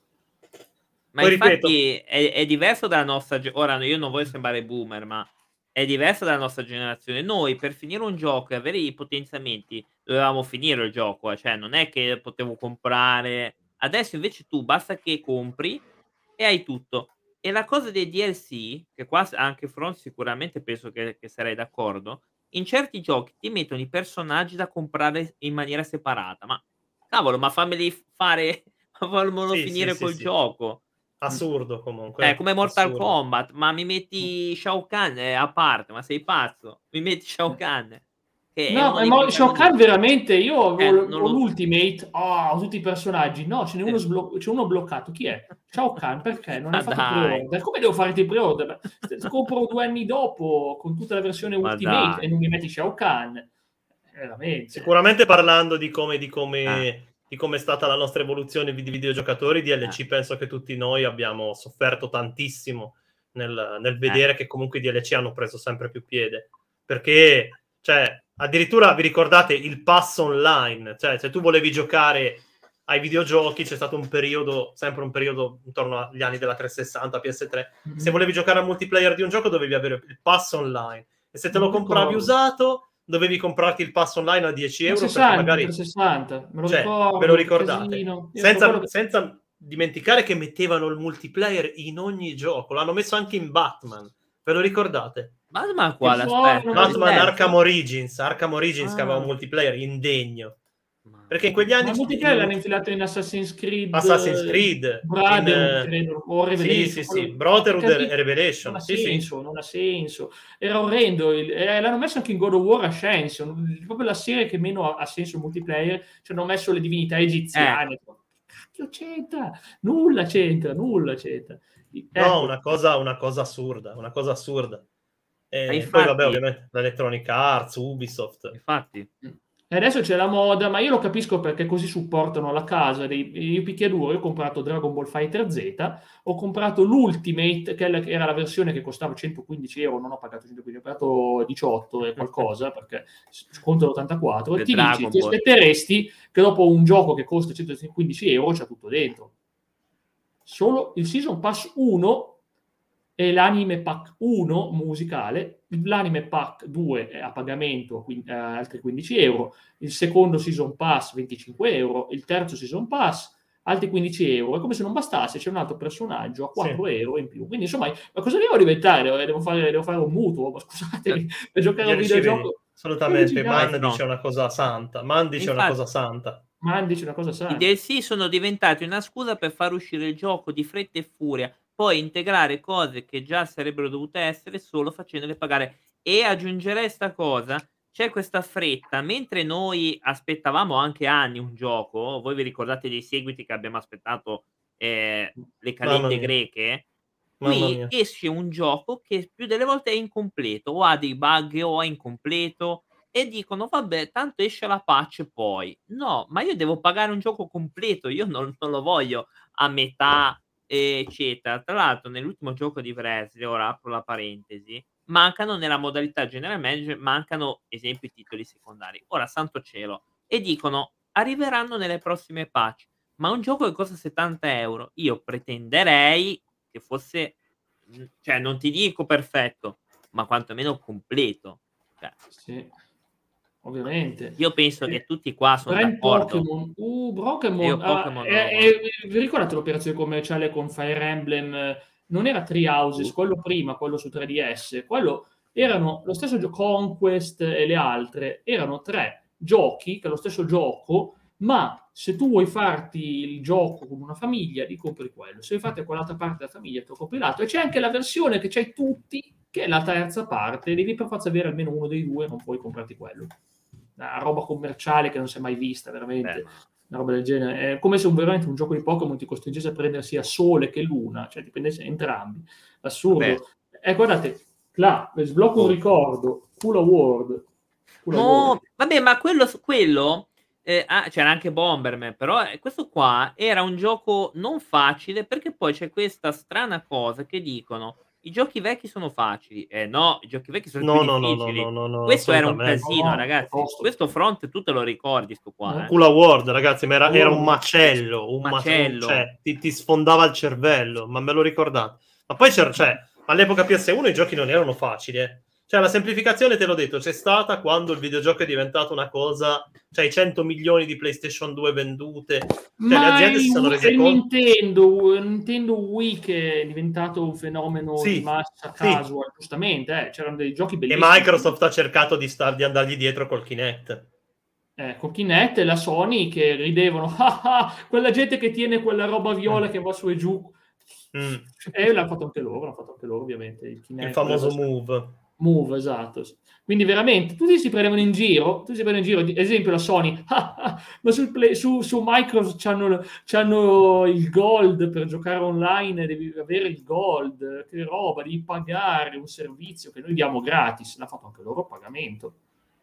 Ma poi infatti è diverso dalla nostra... Ora io non voglio sembrare boomer, ma è diverso dalla nostra generazione. Noi per finire un gioco e avere i potenziamenti dovevamo finire il gioco, cioè non è che potevo comprare. Adesso invece tu basta che compri e hai tutto. E la cosa dei DLC, che qua anche Front sicuramente penso che sarei d'accordo, in certi giochi ti mettono i personaggi da comprare in maniera separata. Ma cavolo, ma fammeli fare, fammelo finire col gioco. Assurdo comunque. Come Mortal Kombat, ma mi metti Shao Kahn a parte, ma sei pazzo? Mi metti Shao Kahn? No, Shao Kahn veramente, io ho l'Ultimate, ho tutti i personaggi, no, ce n'è uno bloccato, chi è? Shao Kahn, perché? Non hai fatto pre-order? Come devo fare i pre-order? Compro 2 anni dopo con tutta la versione Ultimate e non mi metti Shao Kahn? Veramente. Sicuramente parlando di come è stata la nostra evoluzione di videogiocatori, DLC penso che tutti noi abbiamo sofferto tantissimo nel vedere che comunque i DLC hanno preso sempre più piede, perché cioè addirittura vi ricordate il pass online, cioè se tu volevi giocare ai videogiochi c'è stato sempre un periodo intorno agli anni della 360, PS3, se volevi giocare al multiplayer di un gioco dovevi avere il pass online e se te lo compravi usato dovevi comprarti il pass online a 10 euro 60, perché magari 60, me lo cioè, ricordo, ve lo ricordate? Senza dimenticare che mettevano il multiplayer in ogni gioco, l'hanno messo anche in Batman, ve lo ricordate? Batman quale? Aspetta, Batman Arkham Origins che aveva un multiplayer indegno. Perché in quegli anni il multiplayer l'hanno infilato in Assassin's Creed Brotherhood, credo, o Revelation. Brotherhood e Revelation. Non ha senso. Era orrendo. L'hanno messo anche in God of War Ascension, proprio la serie che meno ha senso il multiplayer. Ci hanno messo le divinità egiziane. Cacchio c'entra? Nulla c'entra. No, una cosa assurda. E poi vabbè, ovviamente l'Electronic Arts, Ubisoft. Infatti. E adesso c'è la moda, ma io lo capisco perché così supportano la casa io picchiaduro. Io ho comprato Dragon Ball Fighter Z, ho comprato l'Ultimate, che era la versione che costava 115 euro, non ho pagato 115, ho pagato 18 e qualcosa, perché sconto 84. Ti aspetteresti che dopo un gioco che costa 115 euro c'è tutto dentro. Solo il Season Pass 1 e l'Anime Pack 1 musicale, l'Anime Pack 2 è a pagamento, altri 15 euro, il secondo Season Pass 25 euro, il terzo Season Pass altri 15 euro, è come se non bastasse, c'è un altro personaggio a 4 euro in più, quindi insomma, ma cosa devo diventare? Devo fare un mutuo, ma scusatemi, per giocare a un videogioco? Assolutamente, Man dice una cosa santa, I DLC sono diventati una scusa per far uscire il gioco di fretta e furia, poi integrare cose che già sarebbero dovute essere solo facendole pagare. E aggiungerei sta cosa, c'è questa fretta, mentre noi aspettavamo anche anni un gioco, voi vi ricordate dei seguiti che abbiamo aspettato, le calende greche? Qui esce un gioco che più delle volte è incompleto, o ha dei bug o è incompleto, e dicono vabbè tanto esce la patch poi. No, ma io devo pagare un gioco completo, io non lo voglio a metà eccetera. Tra l'altro nell'ultimo gioco di Wrestling, ora apro la parentesi, mancano nella modalità General Manager, mancano esempio i titoli secondari. Ora santo cielo, e dicono arriveranno nelle prossime patch, ma un gioco che costa 70 €, io pretenderei che fosse, cioè non ti dico perfetto, ma quantomeno completo. Cioè, Sì, ovviamente. io penso che tutti qua sono Brand d'accordo. Pokémon. Io Pokémon non lo voglio. Vi ricordate l'operazione commerciale con Fire Emblem? Non era Three Houses, quello prima, quello su 3DS. Quello erano lo stesso Conquest e le altre. Erano 3 giochi, che è lo stesso gioco, ma se tu vuoi farti il gioco con una famiglia, ti compri quello. Se vuoi farti quell'altra parte della famiglia, ti ho compilato. E c'è anche la versione che c'hai tutti, che è la terza parte. Devi per forza avere almeno uno dei due, non puoi comprarti quello. Una roba commerciale che non si è mai vista, veramente. Una roba del genere. È come se veramente un gioco di Pokémon ti costringesse a prendere sia Sole che Luna, cioè dipende entrambi. Assurdo. Guardate, là, sblocco un ricordo, Cool Award. No, vabbè, ma quello c'era anche Bomberman, però questo qua era un gioco non facile, perché poi c'è questa strana cosa che dicono i giochi vecchi sono facili. No, i giochi vecchi sono più difficili. Questo era un casino, ragazzi. Questo Front tu te lo ricordi, sto qua. Cool Award, ragazzi, ma era un macello. Cioè, ti sfondava il cervello, ma me lo ricordate? Ma poi all'epoca PS1 i giochi non erano facili, Cioè, la semplificazione, te l'ho detto, c'è stata quando il videogioco è diventato una cosa, cioè i 100 milioni di PlayStation 2 vendute, cioè ma le aziende si sono rese conto. Nintendo Wii che è diventato un fenomeno di massa casual, giustamente, c'erano dei giochi bellissimi. E Microsoft ha cercato di andargli dietro col Kinect. Con Kinect e la Sony che ridevano, quella gente che tiene quella roba viola che va su e giù. E l'hanno fatto anche loro, ovviamente. Il famoso Move, esatto. Quindi veramente tutti si prendevano in giro. Esempio la Sony, ma su Microsoft c'hanno il Gold per giocare online, devi avere il Gold, che roba, devi pagare un servizio che noi diamo gratis. L'ha fatto anche loro a pagamento.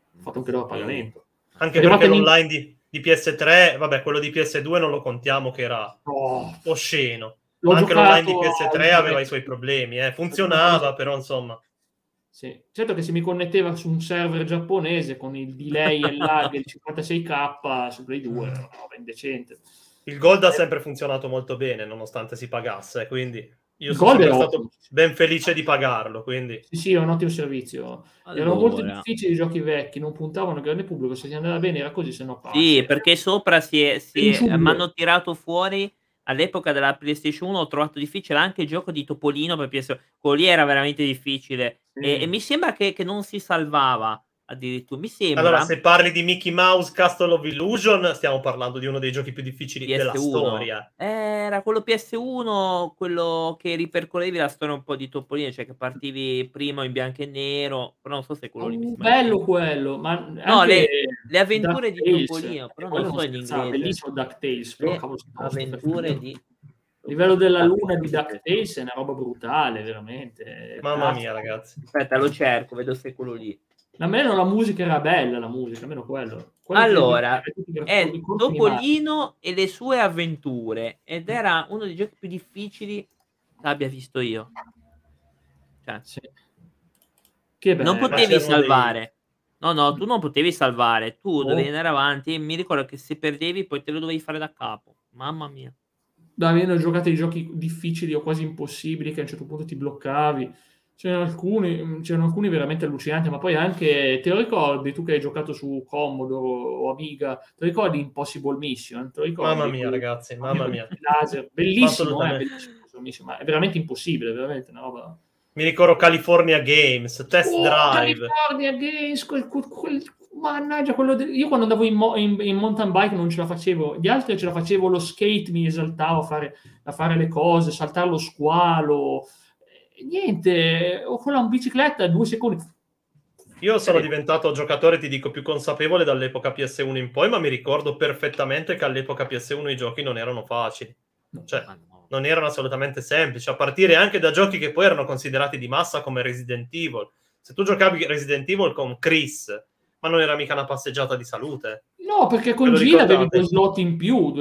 Anche perché l'online di PS3, vabbè, quello di PS2 non lo contiamo, che era osceno. Ma anche l'online di PS3 aveva i suoi problemi, funzionava, però insomma. Sì, certo che se mi connetteva su un server giapponese con il delay e il lag di 56k su Play 2 era una roba indecente. Il Gold ha sempre funzionato molto bene, nonostante si pagasse, quindi io sono sempre stato ben felice di pagarlo. Quindi. Sì, è un ottimo servizio. Erano molto difficili i giochi vecchi, non puntavano al grande pubblico, se ti andava bene era così, se no passa. Sì, perché sopra mi hanno tirato fuori. All'epoca della PlayStation 1 ho trovato difficile anche il gioco di Topolino per PS1. Quello lì era veramente difficile. E mi sembra che non si salvava addirittura. Mi sembra. Allora, se parli di Mickey Mouse Castle of Illusion, stiamo parlando di uno dei giochi più difficili della storia. Era quello PS1, quello che ripercorrevi la storia un po' di Topolino, cioè che partivi prima in bianco e nero, però non so se quello lì. Bello quello, ma no, le avventure di Topolino, però non so in inglese. Bellissimo DuckTales, però avventure di a livello della luna di DuckTales è una roba brutale, veramente. Mamma mia, ragazzi. Aspetta, lo cerco, vedo se quello lì. Almeno la musica era bella, almeno quello. Allora, è Topolino e le sue avventure, ed era uno dei giochi più difficili che abbia visto io. Cioè, che non potevi salvare. No, tu non potevi salvare, tu dovevi andare avanti e mi ricordo che se perdevi poi te lo dovevi fare da capo. Mamma mia. Dai, io ho giocato ai giochi difficili o quasi impossibili che a un certo punto ti bloccavi. C'erano alcuni veramente allucinanti, ma poi anche, te lo ricordi, tu che hai giocato su Commodore o Amiga, te lo ricordi Impossible Mission? Te lo ricordi? Mamma mia, ragazzi, mamma mia. Laser. Bellissimo, bellissimo, ma è veramente impossibile, veramente una roba. Mi ricordo California Games, Test Drive. California Games, mannaggia, io quando andavo in mountain bike non ce la facevo, gli altri ce la facevo, lo skate mi esaltavo a fare le cose, saltare lo squalo, niente, o con la bicicletta 2 secondi. Io sono diventato giocatore, ti dico, più consapevole dall'epoca PS1 in poi, ma mi ricordo perfettamente che all'epoca PS1 i giochi non erano facili, cioè non erano assolutamente semplici, a partire anche da giochi che poi erano considerati di massa come Resident Evil. Se tu giocavi Resident Evil con Chris, Ma non era mica una passeggiata di salute? No, perché con Gil avevi 2 slot in più,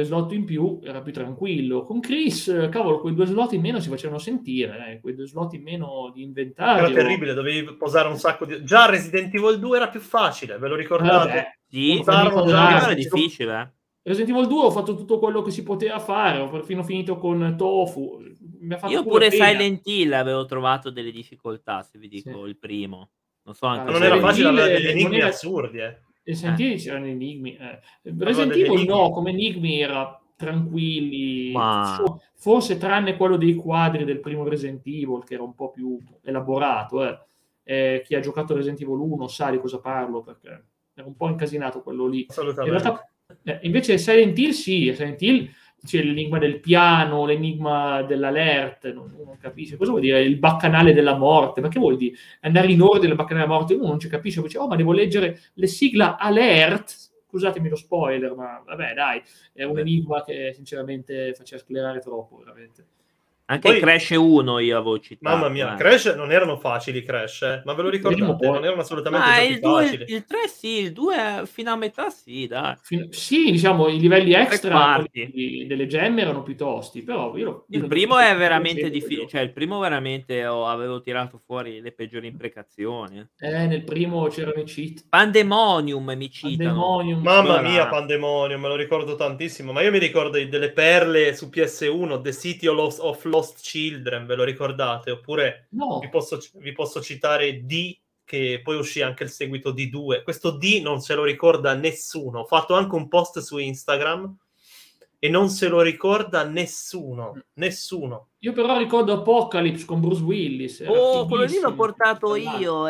era più tranquillo. Con Chris, cavolo, quei 2 slot in meno si facevano sentire, quei 2 slot in meno di inventario. Era terribile, dovevi posare un sacco di... Già Resident Evil 2 era più facile, ve lo ricordate? Sì, era difficile. Resident Evil 2 ho fatto tutto quello che si poteva fare, ho perfino finito con Tofu. Io pure Silent Hill avevo trovato delle difficoltà, se vi dico il primo. Non so anche non era facile, aveva degli enigmi assurdi. Resident Evil c'erano enigmi. Resident Evil no, come enigmi era tranquilli. Forse tranne quello dei quadri del primo Resident Evil, che era un po' più elaborato. Chi ha giocato Resident Evil 1 sa di cosa parlo, perché era un po' incasinato quello lì. Assolutamente. In realtà, invece Silent Hill sì, Silent Hill c'è l'enigma del piano, l'enigma dell'alert, non capisce cosa vuol dire il baccanale della morte, ma che vuol dire andare in ordine il baccanale della morte? Uno non ci capisce, dice ma devo leggere le sigla alert, scusatemi lo spoiler, ma vabbè dai, è un enigma che sinceramente faceva sclerare troppo veramente. Anche poi, Crash 1 io avevo citato. Mamma mia, Crash non erano facili, Crash, ma ve lo ricordate? Non erano assolutamente facili. Il 3 sì, il 2 fino a metà sì, dai. Sì, diciamo, i livelli extra delle gemme erano più tosti, però il primo è veramente difficile, cioè il primo veramente avevo tirato fuori le peggiori imprecazioni. Nel primo c'erano i cheat. Pandemonium mi citano. Mamma mia, Pandemonium, me lo ricordo tantissimo, ma io mi ricordo delle perle su PS1, The City of Lost Children, ve lo ricordate? Oppure no. vi posso citare D, che poi uscì anche il seguito di 2. Questo D non se lo ricorda nessuno. Ho fatto anche un post su Instagram e non se lo ricorda nessuno. Io però ricordo Apocalypse con Bruce Willis. Quello lì l'ho portato io.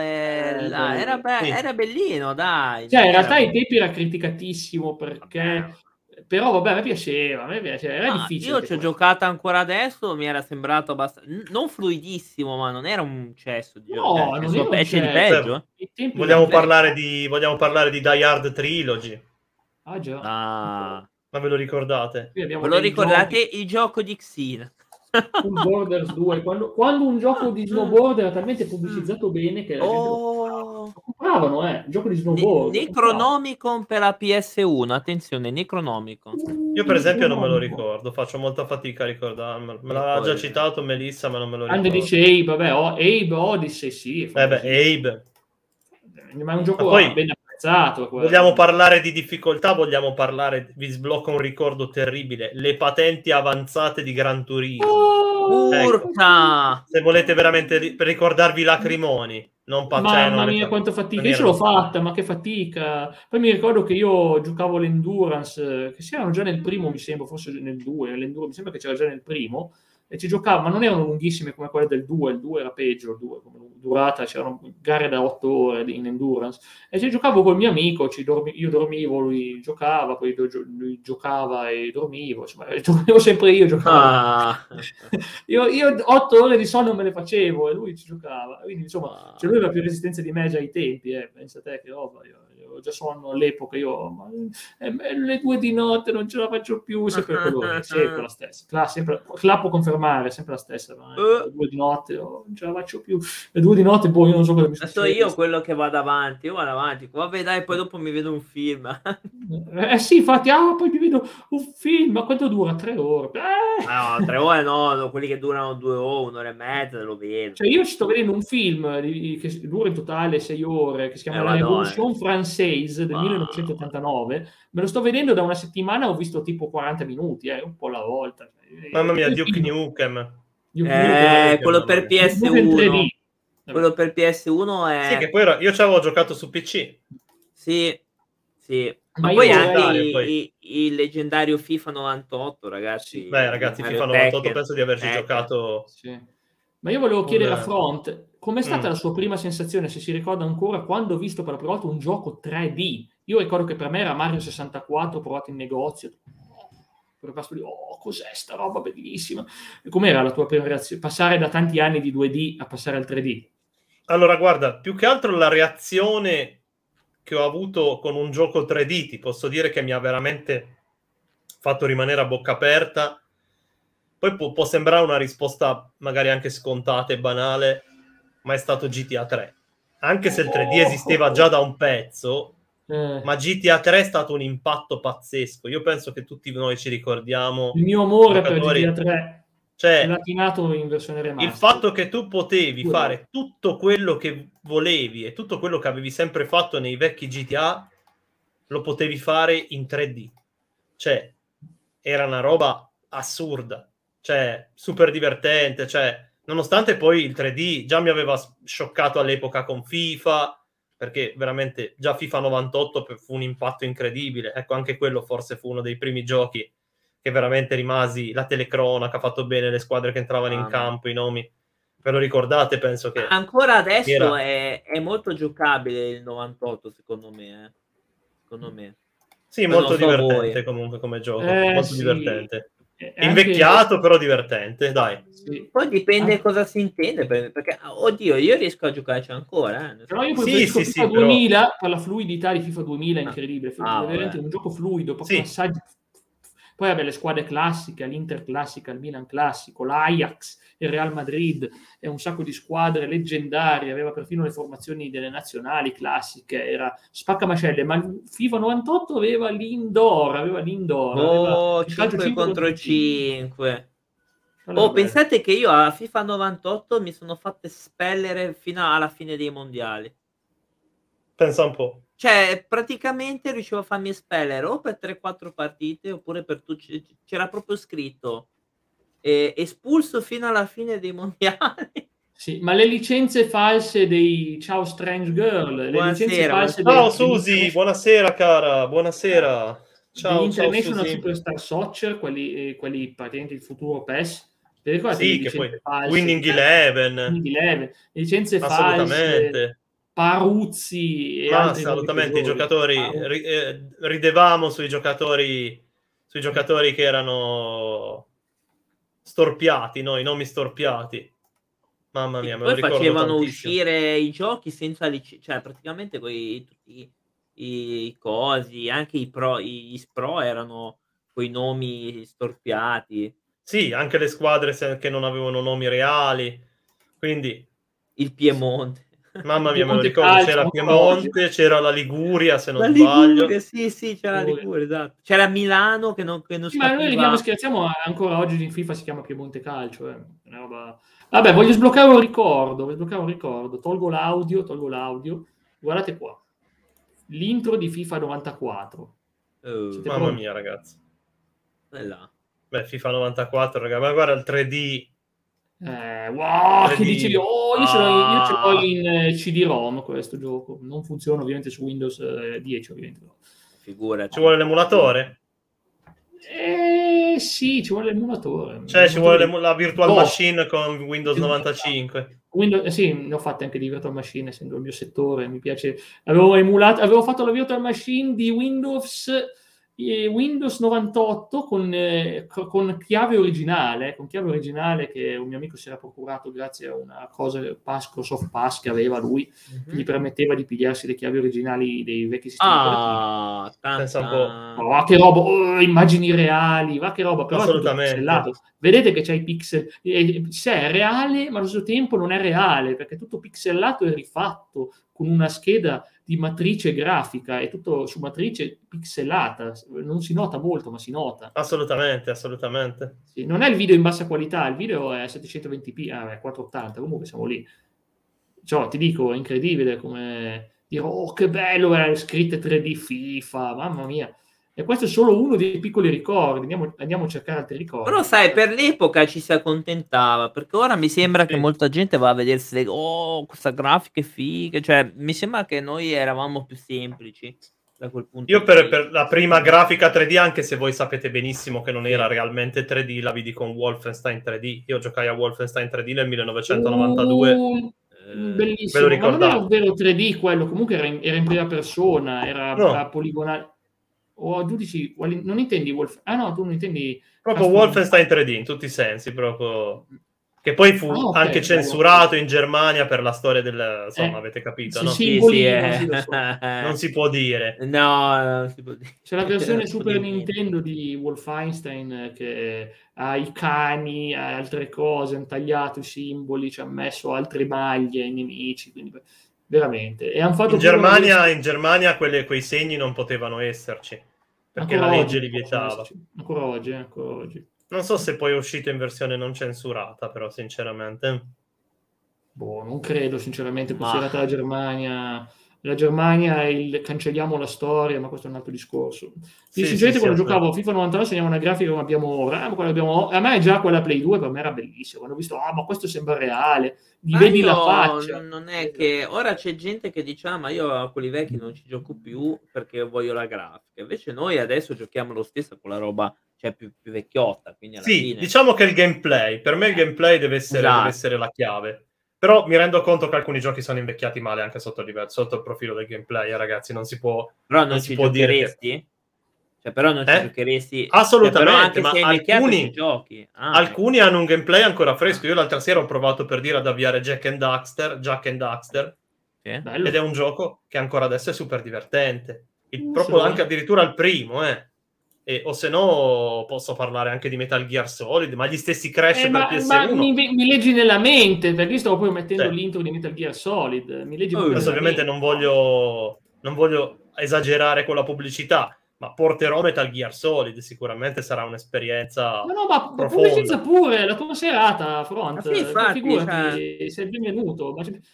Era bellino, dai. Cioè, in realtà ai tempi era criticatissimo perché... Però vabbè, a me piaceva, era difficile. Io ci ho giocato ancora adesso, mi era sembrato abbastanza non fluidissimo, ma non era un cesso di gioco. No, non era un cesso di peggio. Vogliamo parlare di Die Hard Trilogy. Ah già. Ma ve lo ricordate? Ve lo ricordate il gioco di Xin? Full Borders 2, quando un gioco di snowboard era talmente pubblicizzato bene che la gente lo compravano, un gioco di snowboard. Necronomicon per la PS1, attenzione, Necronomicon. Io per esempio non me lo ricordo, faccio molta fatica a ricordarmelo. Me l'ha già citato Melissa, ma non me lo ricordo. Anche dice Abe, vabbè, Abe Odyssey, sì. Abe. Ma è un gioco ben apprezzato. Vogliamo parlare di difficoltà, vi sblocca un ricordo terribile, le patenti avanzate di Gran Turismo. Urca! Se volete veramente ricordarvi lacrimoni, mamma mia, quanto fatica! Io ce l'ho fatta, ma che fatica! Poi mi ricordo che io giocavo l'Endurance, che c'erano già nel primo, mi sembra, forse nel 2, mi sembra che c'era già nel primo, e ci giocavo, ma non erano lunghissime come quelle del 2, il 2 era peggio, il 2 come durata, c'erano gare da 8 ore in Endurance, e ci giocavo col mio amico, io dormivo, lui giocava, poi lui giocava e dormivo, insomma, dormivo sempre io, giocavo. Io 8 ore di sonno me le facevo e lui ci giocava, quindi insomma, lui aveva più resistenza di me già ai tempi, pensa te che roba, io avevo già sonno all'epoca, le 2 di notte non ce la faccio più, sempre quello, sempre la stessa, la può confermare, sempre la stessa, le 2 di notte non ce la faccio più, le 2 di notte poi io non so cosa mi sto io quello che vado avanti, vabbè dai, poi dopo mi vedo un film. Sì, infatti, poi mi vedo un film, ma quanto dura? 3 ore? No, 3 ore no, quelli che durano 2 ore, 1 ora e mezza, lo vedo. Cioè io ci sto vedendo un film che dura in totale 6 ore, che si chiama La Révolution Française del 1989, me lo sto vedendo da una settimana, ho visto tipo 40 minuti, un po' alla volta. Mamma mia, Duke Nukem. Quello per PS1. Quello per PS1 è... Sì, che poi io ci avevo giocato su PC. Sì. Ma poi anche il leggendario FIFA 98, ragazzi. Beh, ragazzi, FIFA 98 penso di averci giocato. Sì. Ma io volevo chiedere a Front, com'è stata la sua prima sensazione, se si ricorda ancora, quando ha visto per la prima volta un gioco 3D? Io ricordo che per me era Mario 64, provato in negozio. Cos'è sta roba bellissima? Com'era la tua prima reazione? Passare da tanti anni di 2D a passare al 3D? Allora, guarda, più che altro la reazione che ho avuto con un gioco 3D, ti posso dire che mi ha veramente fatto rimanere a bocca aperta. Poi può sembrare una risposta magari anche scontata e banale, ma è stato GTA 3. anche se il 3D esisteva già da un pezzo, ma GTA 3 è stato un impatto pazzesco. Io penso che tutti noi ci ricordiamo il mio amore giocatori... per GTA 3, cioè, platinato in versione remaster. Il fatto che tu potevi fare tutto quello che volevi e tutto quello che avevi sempre fatto nei vecchi GTA lo potevi fare in 3D. Cioè, era una roba assurda, cioè super divertente, cioè nonostante poi il 3D già mi aveva scioccato all'epoca con FIFA, perché veramente già FIFA 98 fu un impatto incredibile. Ecco, anche quello forse fu uno dei primi giochi che veramente rimasi, la telecronaca ha fatto bene, le squadre che entravano in campo, i nomi. Ve lo ricordate? Penso che ancora adesso è molto giocabile il 98, secondo me. Secondo me. Sì, poi molto divertente voi. comunque come gioco, molto sì. divertente. Invecchiato, anche... però divertente, dai. Sì. Poi dipende cosa si intende, perché oddio, io riesco a giocarci ancora. Però io preferisco FIFA 2000 per la fluidità di FIFA 2000, incredibile. È veramente un gioco fluido, proprio passaggi. Poi vabbè, le squadre classiche, l'Inter classica, il Milan classico, l'Ajax, il Real Madrid, e un sacco di squadre leggendarie, aveva perfino le formazioni delle nazionali classiche, era spaccamascelle, ma FIFA 98 aveva l'indoor, aveva il calcio 5 contro 5. Allora, pensate che io a FIFA 98 mi sono fatte spellere fino alla fine dei mondiali. Pensa un po'. Cioè, praticamente riuscivo a farmi espellere o per 3-4 partite, oppure per c'era proprio scritto espulso fino alla fine dei mondiali. Sì, ma le licenze false dei Ciao Strange Girl, le licenze false ciao Susi, buonasera cara, buonasera. Ciao, dell'International Susi. Superstar Soccer, quelli praticamente il futuro PES. Ti ricordate Sì, le che licenze poi false? Winning Eleven. Le licenze Assolutamente. false, Paruzzi e Ma altri assolutamente, i giocatori ridevamo sui giocatori che erano storpiati, no? I nomi storpiati. Mamma mia, me lo Poi ricordo facevano tantissimo. uscire i giochi senza cioè praticamente tutti i cosi, anche i pro, gli SPRO erano coi nomi storpiati. Sì, anche le squadre che non avevano nomi reali, quindi il Piemonte. Mamma mia, me lo Piemonte ricordo, Calcio, c'era Piemonte, c'era la Liguria, se non La sbaglio. Liguria, sì, c'era la Liguria, esatto. C'era Milano che non ma noi ridiamo, scherziamo, ancora oggi in FIFA si chiama Piemonte Calcio. Una roba... Vabbè, voglio sbloccare un ricordo. Tolgo l'audio. Guardate qua. L'intro di FIFA 94. Mamma mia, ragazzi. Là. Beh, FIFA 94, ragazzi, ma guarda il 3D. Wow, 3D. Che dicevi, io ce l'ho in CD-ROM questo gioco. Non funziona ovviamente su Windows 10, ovviamente. Figurati. Ci vuole l'emulatore? Sì, ci vuole l'emulatore. Cioè, ci vuole la Virtual Machine con Windows 95. Sì, ne ho fatte anche di Virtual Machine, essendo il mio settore, mi piace. Avevo fatto la Virtual Machine di Windows 98 con chiave originale, che un mio amico si era procurato grazie a una cosa, Microsoft Pass che aveva lui, che gli permetteva di pigliarsi le chiavi originali dei vecchi sistemi operativi. Pensa un po'. Va che roba, immagini reali, va che roba, però è tutto pixelato. Vedete che c'è i pixel, se è reale, ma allo stesso tempo non è reale, perché è tutto pixelato e rifatto con una scheda di matrice grafica, è tutto su matrice pixelata, non si nota molto, ma si nota. Assolutamente. Sì, non è il video in bassa qualità, il video è 720p, 480, comunque siamo lì. Cioè, ti dico, è incredibile come dire, oh che bello, scritte 3D FIFA, mamma mia. E questo è solo uno dei piccoli ricordi, andiamo a cercare altri ricordi. Però sai, per l'epoca ci si accontentava, perché ora mi sembra che molta gente va a vedersi questa grafica è figa, cioè mi sembra che noi eravamo più semplici da quel punto di vista. Io per la prima grafica 3D, anche se voi sapete benissimo che non era realmente 3D, la vidi con Wolfenstein 3D. Io giocai a Wolfenstein 3D nel 1992. Bellissimo, ve lo ma non era un vero 3D quello, comunque era in prima persona, era poligonale. O giudici, non intendi no, tu non intendi proprio Wolfenstein 3D in tutti i sensi, proprio che poi fu anche censurato in Germania per la storia del, insomma, avete capito, no? Sì, non si può dire. No, non si può dire. C'è la versione Super Nintendo di Wolfenstein che ha i cani, ha altre cose, hanno tagliato i simboli, ci ha messo altre maglie ai nemici, quindi veramente. E hanno fatto in Germania quei segni non potevano esserci, perché ancora la legge oggi li vietava. Ancora oggi. Non so se poi è uscito in versione non censurata, però sinceramente. Boh, non credo sinceramente, considerata la Germania cancelliamo la storia, ma questo è un altro discorso. Sinceramente quando giocavo a FIFA 99 segnava una grafica come abbiamo ora, a me già quella Play 2 per me era bellissima, quando ho visto, ma questo sembra reale, vedi la faccia. Non è che ora c'è gente che dice, ma io a quelli vecchi non ci gioco più perché voglio la grafica, invece noi adesso giochiamo lo stesso con la roba, cioè più vecchiotta, quindi alla fine... diciamo che il gameplay, per me il gameplay deve essere la chiave. Però mi rendo conto che alcuni giochi sono invecchiati male anche sotto il profilo del gameplay, ragazzi, non si può... Però non ci giocheresti? Che... Cioè, però non ci giocheresti... Assolutamente, cioè, ma alcuni giochi. Alcuni hanno un gameplay ancora fresco. Io l'altra sera ho provato per dire ad avviare Jack and Daxter, ed è un gioco che ancora adesso è super divertente. Proprio anche addirittura il primo, o se no posso parlare anche di Metal Gear Solid, ma gli stessi Crash per PS1. Ma mi leggi nella mente, perché io stavo poi mettendo l'intro di Metal Gear Solid. Mi leggi adesso ovviamente non voglio esagerare con la pubblicità, ma porterò Metal Gear Solid, sicuramente sarà un'esperienza ma pubblicizza pure la tua serata, Front. Figurati, sei benvenuto.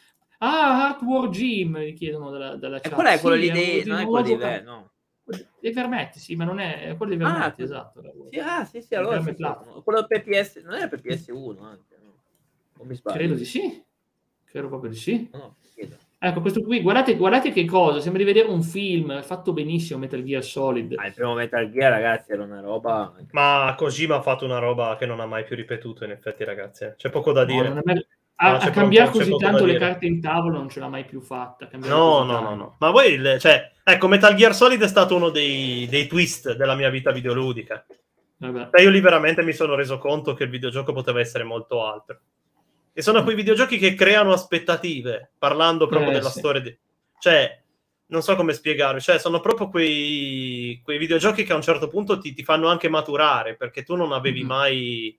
Heart War Gym, mi chiedono dalla chat. E qual è quello lì non è quello di no. Dei vermetti, sì, ma non è quello dei vermetti, esatto. Sì, allora quello per PS, non è per PS1 anche, no? Non mi sbaglio. Credo di sì. Credo proprio di sì. No, ecco, questo qui, guardate che cosa, sembra di vedere un film, fatto benissimo Metal Gear Solid. Il primo Metal Gear, ragazzi, era una roba... Ma Kojima ha fatto una roba che non ha mai più ripetuto, in effetti, ragazzi. C'è poco da dire. A cambiare così tanto le carte in tavolo non ce l'ha mai più fatta. No. Ma voi, ecco, Metal Gear Solid è stato uno dei twist della mia vita videoludica. Io lì veramente mi sono reso conto che il videogioco poteva essere molto altro. E sono quei videogiochi che creano aspettative, parlando proprio della storia. Cioè, non so come spiegarlo, cioè sono proprio quei videogiochi che a un certo punto ti fanno anche maturare, perché tu non avevi mai...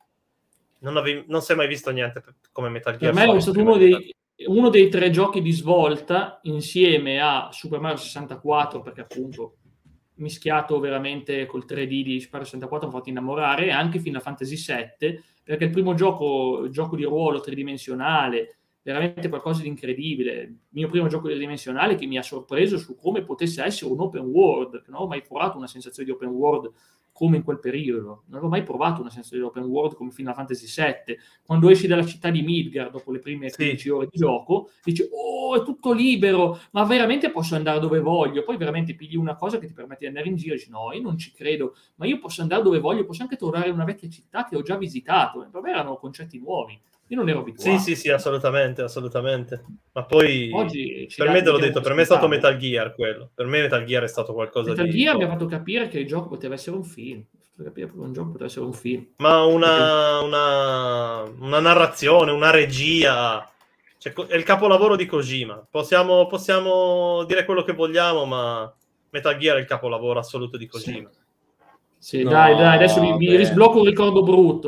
Non sei mai visto niente come Metal Gear Solid. Per me è stato uno dei 3 giochi di svolta insieme a Super Mario 64, perché appunto mischiato veramente col 3D di Super Mario 64 mi ha fatto innamorare, e anche Final Fantasy VII, perché il primo gioco di ruolo tridimensionale, veramente qualcosa di incredibile, il mio primo gioco tridimensionale che mi ha sorpreso su come potesse essere un open world, che non ho mai provato una sensazione di open world come in quel periodo, non ho mai provato una sensazione di open world come Final Fantasy VII. Quando esci dalla città di Midgard dopo le prime 15 ore di gioco, dici, è tutto libero, ma veramente posso andare dove voglio. Poi veramente pigli una cosa che ti permette di andare in giro e dici, no, io non ci credo, ma io posso andare dove voglio, posso anche trovare una vecchia città che ho già visitato. Per me erano concetti nuovi, io non ero abituato. Sì, assolutamente. Ma poi, per me te l'ho detto, per me è stato Metal Gear quello. Per me Metal Gear è stato qualcosa Metal Gear mi ha fatto capire che il gioco poteva essere un film. Ma una narrazione, una regia, cioè, è il capolavoro di Kojima. Possiamo dire quello che vogliamo, ma Metal Gear è il capolavoro assoluto di Kojima. Sì, no, dai, adesso vi risblocco un ricordo brutto.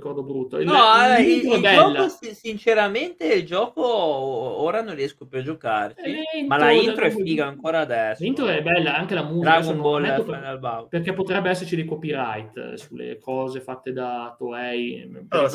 Il gioco, sinceramente, il gioco ora non riesco più a giocarci, ma la intro è figa ancora adesso. L'intro è bella, anche la musica. Dragon Ball Final Bout. Perché potrebbe esserci dei copyright sulle cose fatte da Toei. Non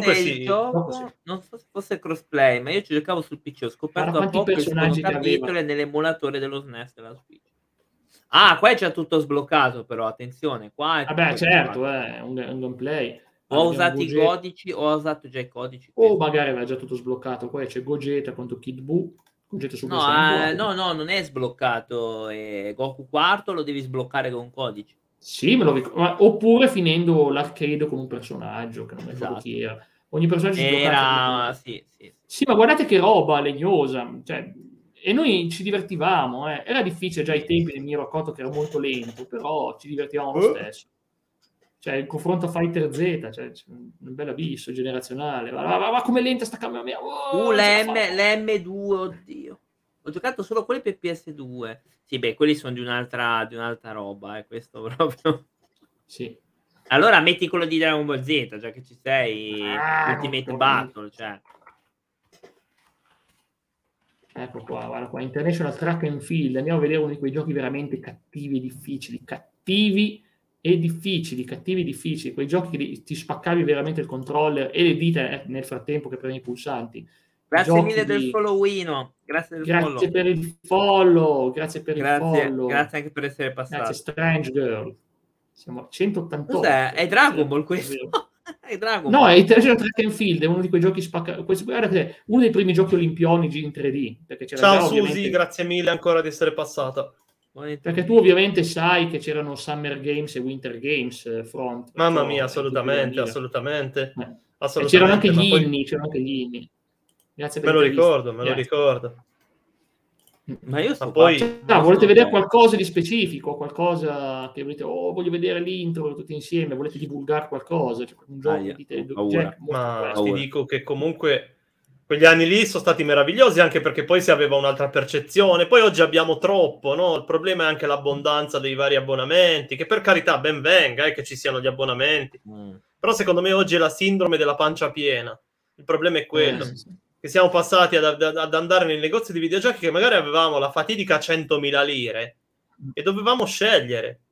so se fosse crossplay, ma io ci giocavo sul PC, ho scoperto da poco che sono capitoli nell'emulatore dello SNES della Switch. Qua è già tutto sbloccato, però attenzione, qua è certo, è un gameplay. Ho usato i codici, ho usato già i codici. Magari aveva già tutto sbloccato. Poi c'è Gogeta contro Kid Buu. No, non è sbloccato. Goku quarto lo devi sbloccare con codici. Sì, me lo ricordo. Oppure finendo l'arcade con un personaggio che non mi ricordo chi era. Ogni personaggio era... Sì, ma guardate che roba legnosa. Cioè, e noi ci divertivamo. Era difficile già ai tempi del Nier Automata, che era molto lento, però ci divertivamo lo stesso. Cioè, il confronto a Fighter Z, cioè, un bel abisso generazionale. Ma come lenta sta cambiando. L'M2, oddio. Ho giocato solo quelli per PS2. Sì, quelli sono di un'altra roba, questo proprio. Sì. Allora metti quello di Dragon Ball Z, già che ci sei, Ultimate Battle, cioè. Ecco qua, guarda qua, International Track and Field. Andiamo a vedere uno di quei giochi veramente cattivi e difficili. Cattivi e difficili. Quei giochi che ti spaccavi veramente il controller e le dita nel frattempo che prendi i pulsanti. Grazie mille del followino. Grazie per il follow. Grazie anche per essere passato. Grazie Strange Girl. Siamo a 188. Cos'è? È Dragon Ball questo? È Dragon Ball. No, è International Track and Field, è uno di quei giochi uno dei primi giochi olimpionici in 3D. Perché c'era ciao Susi, grazie mille ancora di essere passata. Perché tu ovviamente sai che c'erano Summer Games e Winter Games front. Mamma mia, assolutamente. E c'erano anche gli inni. Grazie per me lo ricordo. Ma io volete vedere qualcosa di specifico, qualcosa che volete, voglio vedere l'intro tutti insieme, volete divulgare qualcosa, cioè un gioco ma ti dico che comunque quegli anni lì sono stati meravigliosi, anche perché poi si aveva un'altra percezione. Poi oggi abbiamo troppo, no? Il problema è anche l'abbondanza dei vari abbonamenti, che per carità ben venga che ci siano gli abbonamenti, però secondo me oggi è la sindrome della pancia piena. Il problema è quello. Che siamo passati ad andare nei negozi di videogiochi che magari avevamo la fatidica 100.000 lire e dovevamo scegliere.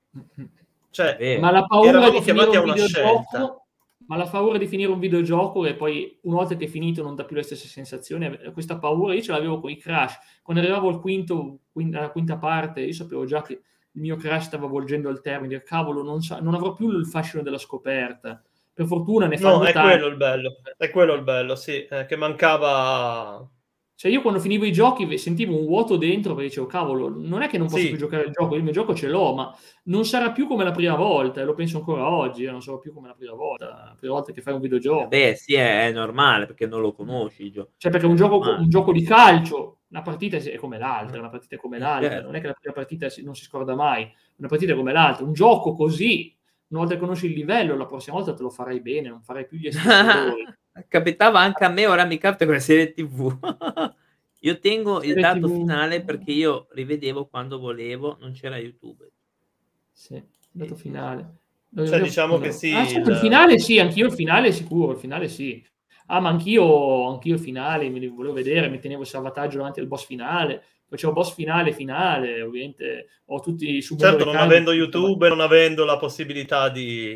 Cioè, ma la paura di chiamati a una scelta. Ma la paura di finire un videogioco e poi una volta che è finito non dà più le stesse sensazioni, questa paura io ce l'avevo con i Crash. Quando arrivavo alla quinta parte, io sapevo già che il mio Crash stava volgendo al termine, cavolo, non avrò più il fascino della scoperta. Per fortuna ne fanno tanti. È quello il bello, sì, che mancava. Cioè io quando finivo i giochi sentivo un vuoto dentro perché dicevo, cavolo, non è che non posso più giocare al gioco, il mio gioco ce l'ho, ma non sarà più come la prima volta, e lo penso ancora oggi, non sarà più come la prima volta che fai un videogioco. Beh, sì, è normale, perché non lo conosci. Cioè perché un gioco di calcio, una partita è come l'altra, non è che la prima partita non si scorda mai, una partita è come l'altra, un gioco così, una volta che conosci il livello, la prossima volta te lo farai bene, non farai più gli stessi errori. Capitava anche a me, ora mi capita con le serie TV. Io tengo il dato finale perché io rivedevo quando volevo, non c'era YouTube. Sì, il dato finale. Cioè diciamo che sì. Il finale sì, anch'io il finale sicuro, il finale sì. Ma anch'io il finale, mi volevo vedere, mi tenevo il salvataggio davanti al boss finale. Facevo boss finale, ovviamente ho tutti su. Certo, non avendo YouTube e non avendo la possibilità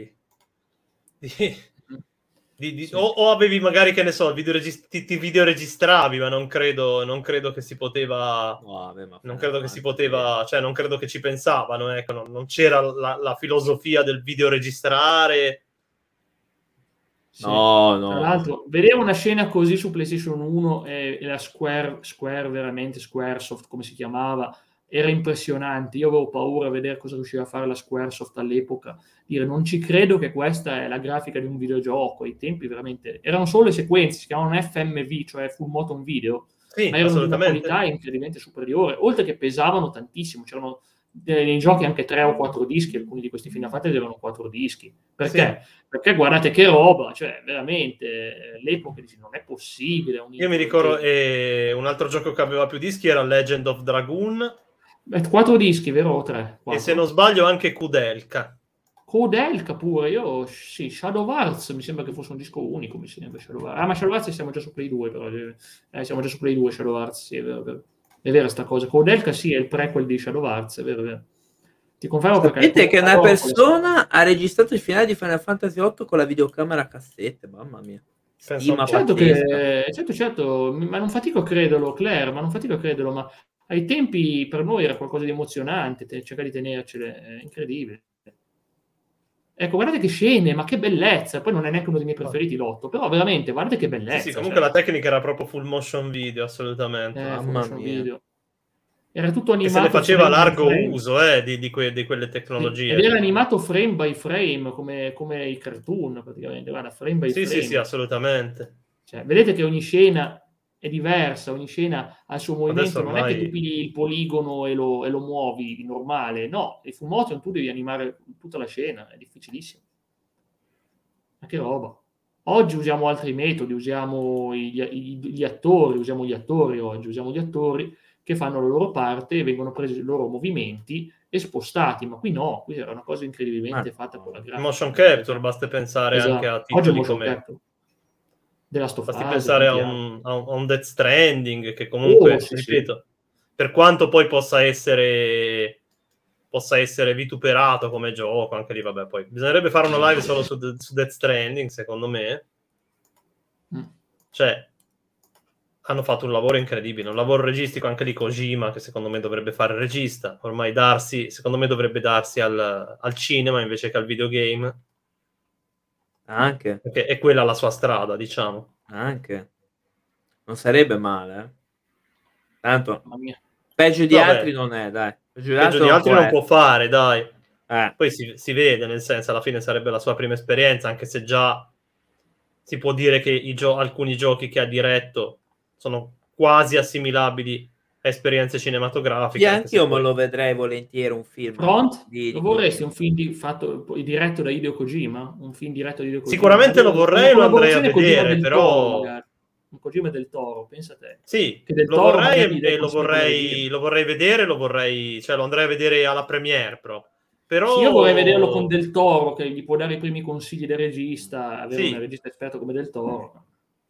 o avevi magari, che ne so, ti videoregistravi, ma non credo che si poteva. Non credo che si poteva, cioè non credo che ci pensavano, ecco, non c'era la filosofia del videoregistrare. Sì. No. Tra l'altro, vedere una scena così su PlayStation 1 e la Squaresoft, come si chiamava, era impressionante. Io avevo paura a vedere cosa riusciva a fare la Squaresoft all'epoca. Dire, non ci credo che questa è la grafica di un videogioco. Ai tempi veramente erano solo le sequenze, si chiamavano FMV, cioè Full Motion Video, ma erano di una qualità incredibilmente superiore, oltre che pesavano tantissimo. C'erano nei giochi anche 3 o 4 dischi, alcuni di questi Final Fantasy avevano 4 dischi. Perché? Sì. Perché guardate che roba, cioè veramente l'epoca dici, non è possibile. Io mi ricordo un altro gioco che aveva più dischi era Legend of Dragoon. 4 dischi, vero? O 3? 4. E se non sbaglio anche Kudelka pure, Shadow Hearts mi sembra che fosse un disco unico, mi sembra Shadow Hearts. Ma Shadow Hearts siamo già su Play 2, però siamo già su Play 2 Shadow Hearts, sì, è vero. È vera sta cosa. Kudelka sì, è il prequel di Shadow Hearts, è vero. Ti confermo perché che una persona ha registrato il finale di Final Fantasy 8 con la videocamera a cassette, mamma mia. Certo, ma non fatico a crederlo, Claire, ma ai tempi per noi era qualcosa di emozionante, cercare di tenercele, è incredibile. Ecco, guardate che scene, ma che bellezza. Poi non è neanche uno dei miei preferiti, l'8, però veramente, guardate che bellezza. Sì, comunque la tecnica era proprio full motion video, assolutamente. Mamma mia. Video. Era tutto animato. E se ne faceva largo uso di quelle tecnologie. Ed era animato frame by frame, come i cartoon, praticamente. Guarda, frame by frame. Sì, assolutamente. Cioè, vedete che ogni scena è diversa, ogni scena ha il suo movimento. Non è che tu pigli il poligono e lo muovi normale. No, il full motion tu devi animare tutta la scena, è difficilissimo. Ma che roba. Oggi usiamo altri metodi, usiamo gli attori che fanno la loro parte, vengono presi i loro movimenti e spostati, ma qui no, qui era una cosa incredibilmente fatta con la grafica. Motion capture, basta pensare anche a titoli come Basti pensare a un Death Stranding che comunque, ripeto, per quanto poi possa essere vituperato come gioco, anche lì vabbè, poi bisognerebbe fare una live solo su Death Stranding, secondo me. Cioè, hanno fatto un lavoro incredibile, un lavoro registico, anche lì Kojima, che secondo me dovrebbe fare il regista, ormai secondo me dovrebbe darsi al cinema invece che al videogame. Anche. Perché è quella la sua strada, diciamo. Anche. Non sarebbe male, eh. Tanto, peggio di altri non è, dai. Peggio di altri non può fare, dai. Poi si vede, nel senso, alla fine sarebbe la sua prima esperienza, anche se già si può dire che alcuni giochi che ha diretto sono quasi assimilabili a esperienze cinematografiche. Sì, anche io me lo vedrei volentieri un film. Front? Lo vorresti un film diretto da Hideo Kojima? Un film diretto da Hideo Kojima? Sicuramente lo vorrei e lo andrei a vedere, però... Un Kojima del Toro, pensa a te. Sì, lo vorrei vedere, cioè lo andrei a vedere alla premiere proprio. Però... Sì, io vorrei vederlo con Del Toro, che gli può dare i primi consigli del regista, avere un regista esperto come Del Toro.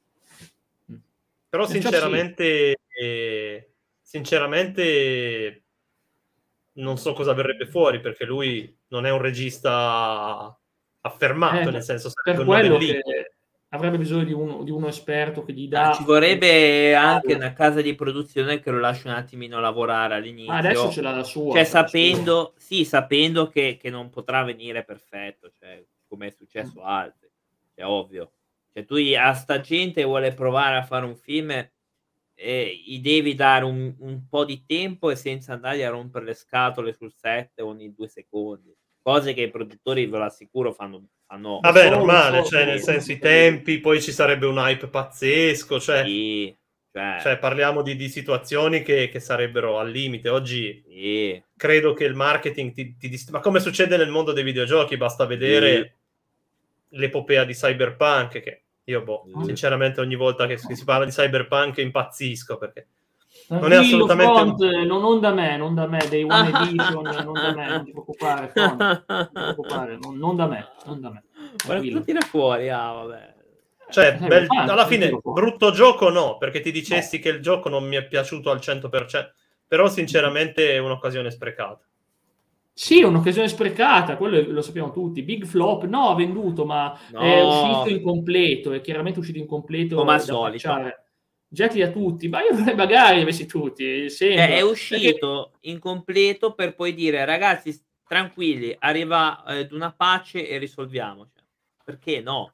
Però sinceramente non so cosa verrebbe fuori, perché lui non è un regista affermato, nel senso per quello che avrebbe bisogno di uno esperto che gli dà... Ci vorrebbe anche una casa di produzione che lo lasci un attimino lavorare all'inizio. Adesso ce l'ha la sua. Cioè, sapendo che non potrà venire perfetto, cioè, come è successo a altri. È ovvio. Cioè, tu a sta gente vuole provare a fare un film e gli devi dare un po' di tempo e senza andare a rompere le scatole sul set ogni 2 secondi. Cose che i produttori, ve lo assicuro, fanno. Vabbè, normale, cioè nel senso i tempi, poi ci sarebbe un hype pazzesco, cioè parliamo di situazioni che sarebbero al limite. Oggi credo che il marketing ma come succede nel mondo dei videogiochi, basta vedere l'epopea di Cyberpunk, che io sinceramente ogni volta che si parla di Cyberpunk impazzisco, perché non è assolutamente non da me, Day One Edition, non da me, non ti preoccupare, non da me. Guarda, tira fuori, vabbè. Cioè, alla fine brutto gioco no, perché ti dicessi che il gioco non mi è piaciuto al 100%, però sinceramente è un'occasione sprecata. Sì, un'occasione sprecata, quello lo sappiamo tutti. Big flop, no, ha venduto, ma è uscito incompleto, è chiaramente uscito incompleto come al solito. Gettili a tutti, ma io magari avessi tutti. È uscito incompleto per poi dire, ragazzi, tranquilli, arriva ad una pace e risolviamo. Perché no?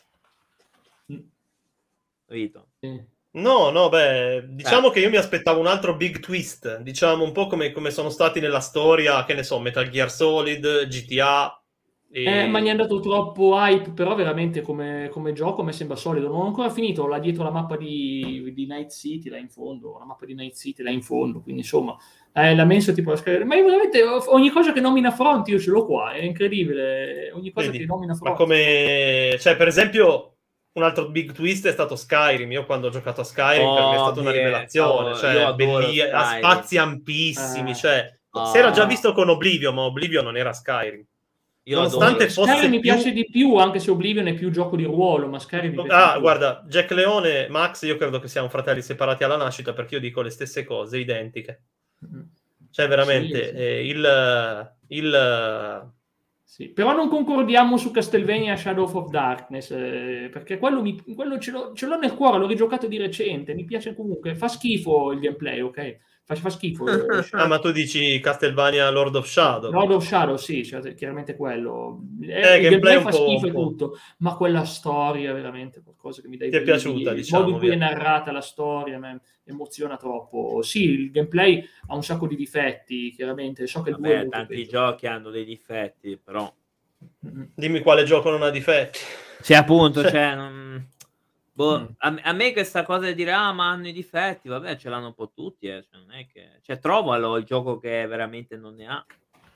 Capito? No, diciamo che io mi aspettavo un altro big twist, diciamo un po' come sono stati nella storia, che ne so, Metal Gear Solid, GTA. Ma gli è andato troppo hype, però veramente come gioco mi sembra solido. Non ho ancora finito là dietro la mappa di Night City, là in fondo, quindi insomma, la mensa tipo la scala. Ma io veramente ogni cosa che nomina Front io ce l'ho qua, è incredibile, ogni cosa che nomina Front. Ma come, cioè per esempio un altro big twist è stato Skyrim. Io quando ho giocato a Skyrim per me è stata una rivelazione, cioè a spazi ampissimi, cioè si era già visto con Oblivion, ma Oblivion non era Skyrim. Nonostante fosse Skyrim mi piace di più, anche se Oblivion è più gioco di ruolo, ma Skyrim mi piace guarda, Jack Leone, Max, io credo che siamo fratelli separati alla nascita, perché io dico le stesse cose, identiche. Cioè veramente Sì, però non concordiamo su Castlevania Shadow of Darkness, perché quello ce l'ho nel cuore, l'ho rigiocato di recente, mi piace comunque, fa schifo il gameplay, ok? Fa schifo. Ma tu dici Castlevania Lord of Shadow? Lord of Shadow, sì, cioè, chiaramente quello. Il gameplay fa schifo e tutto, ma quella storia veramente qualcosa che mi dà ti è piaciuta, diciamo. Il modo in cui è narrata la storia mi emoziona troppo. Sì, il gameplay ha un sacco di difetti, chiaramente. So che il 2 è molto tanti giochi hanno dei difetti, però. Dimmi quale gioco non ha difetti. Sì, appunto, a me questa cosa di dire ma hanno i difetti, vabbè, ce l'hanno un po' tutti, cioè, non è che trovalo il gioco che veramente non ne ha.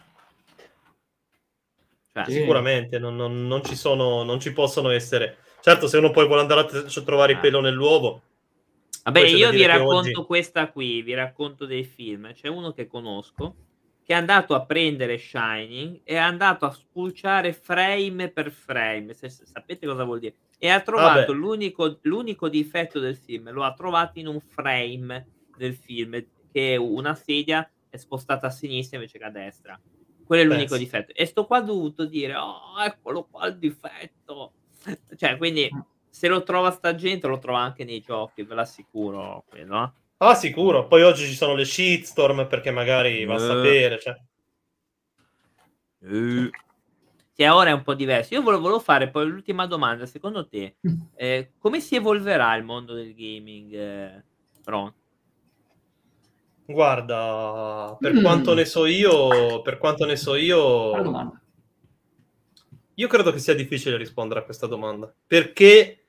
Sicuramente non ci possono essere. Certo, se uno poi vuole andare a trovare il pelo nell'uovo. Vabbè, io vi racconto questa qui, vi racconto dei film. C'è uno che conosco che è andato a prendere Shining e è andato a spulciare frame per frame, sapete cosa vuol dire, e ha trovato l'unico difetto del film, lo ha trovato in un frame del film, che una sedia è spostata a sinistra invece che a destra. Quello è l'unico difetto. E sto qua ha dovuto dire, oh, eccolo qua il difetto. Cioè, quindi, se lo trova sta gente, lo trova anche nei giochi, ve l'assicuro, quello. Ah, sicuro. Poi oggi ci sono le shitstorm, perché magari va a sapere, cioè. Sì, ora è un po' diverso. Io volevo fare poi l'ultima domanda. Secondo te, come si evolverà il mondo del gaming, Ron? Guarda, per quanto ne so io, Bella domanda. Io credo che sia difficile rispondere a questa domanda, perché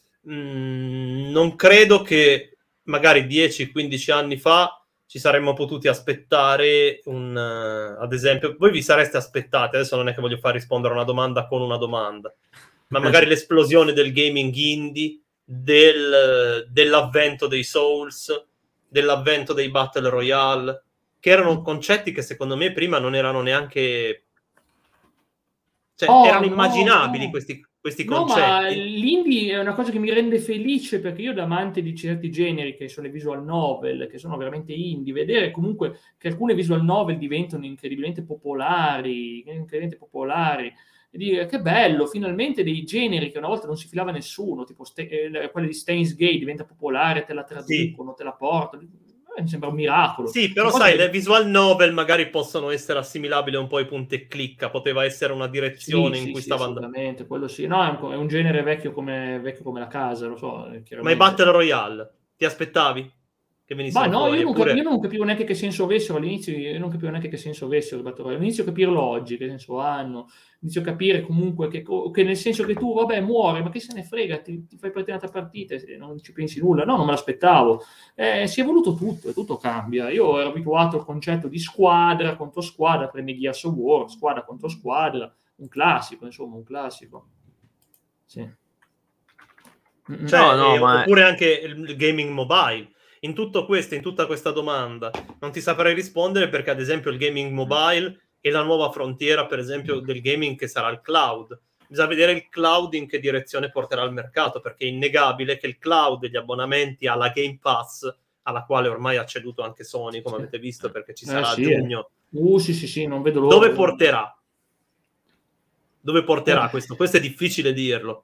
non credo che magari 10-15 anni fa ci saremmo potuti aspettare ad esempio, voi vi sareste aspettati, adesso non è che voglio far rispondere a una domanda con una domanda, ma magari l'esplosione del gaming indie, dell'avvento dei Souls, dell'avvento dei Battle Royale, che erano concetti che secondo me prima non erano neanche... Cioè, erano immaginabili questi concetti. No, ma l'indie è una cosa che mi rende felice, perché io da amante di certi generi, che sono le visual novel, che sono veramente indie, vedere comunque che alcune visual novel diventano incredibilmente popolari, e dire che bello, finalmente dei generi che una volta non si filava nessuno, tipo quelli di Steins Gate diventa popolare, te la traducono, te la portano. Mi sembra un miracolo. Sì, però sai, le visual novel magari possono essere assimilabili un po' ai punti e clicca, poteva essere una direzione in cui stava andando. Assolutamente, quello sì. No, è un genere vecchio come la casa, lo so. Ma i Battle Royale, ti aspettavi che venissero fuori? Io non capivo neanche che senso avessero all'inizio, io non capivo neanche che senso avessero i Battle Royale. Inizio a capirlo oggi, che senso hanno. Inizio a capire comunque che nel senso che tu, vabbè, muori, ma che se ne frega, ti fai partire un'altra partita e non ci pensi nulla. No, non me l'aspettavo. Si è evoluto tutto, e tutto cambia. Io ero abituato al concetto di squadra contro squadra, prendi Gears of War, squadra contro squadra, un classico, insomma, un classico. Sì. Cioè, oppure anche il gaming mobile. In tutto questo, in tutta questa domanda, non ti saprei rispondere perché, ad esempio, il gaming mobile è la nuova frontiera, per esempio, del gaming che sarà il cloud. Bisogna vedere il cloud in che direzione porterà il mercato, perché è innegabile che il cloud e gli abbonamenti alla Game Pass, alla quale ormai ha ceduto anche Sony, come avete visto, perché ci sarà a giugno. Sì, non vedo l'ora. Dove porterà? Dove porterà questo? Questo è difficile dirlo.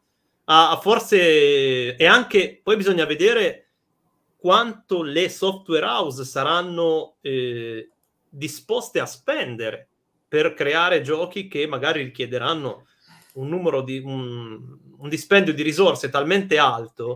Forse... E anche... Poi bisogna vedere quanto le software house saranno disposte a spendere per creare giochi che magari richiederanno un numero di un dispendio di risorse talmente alto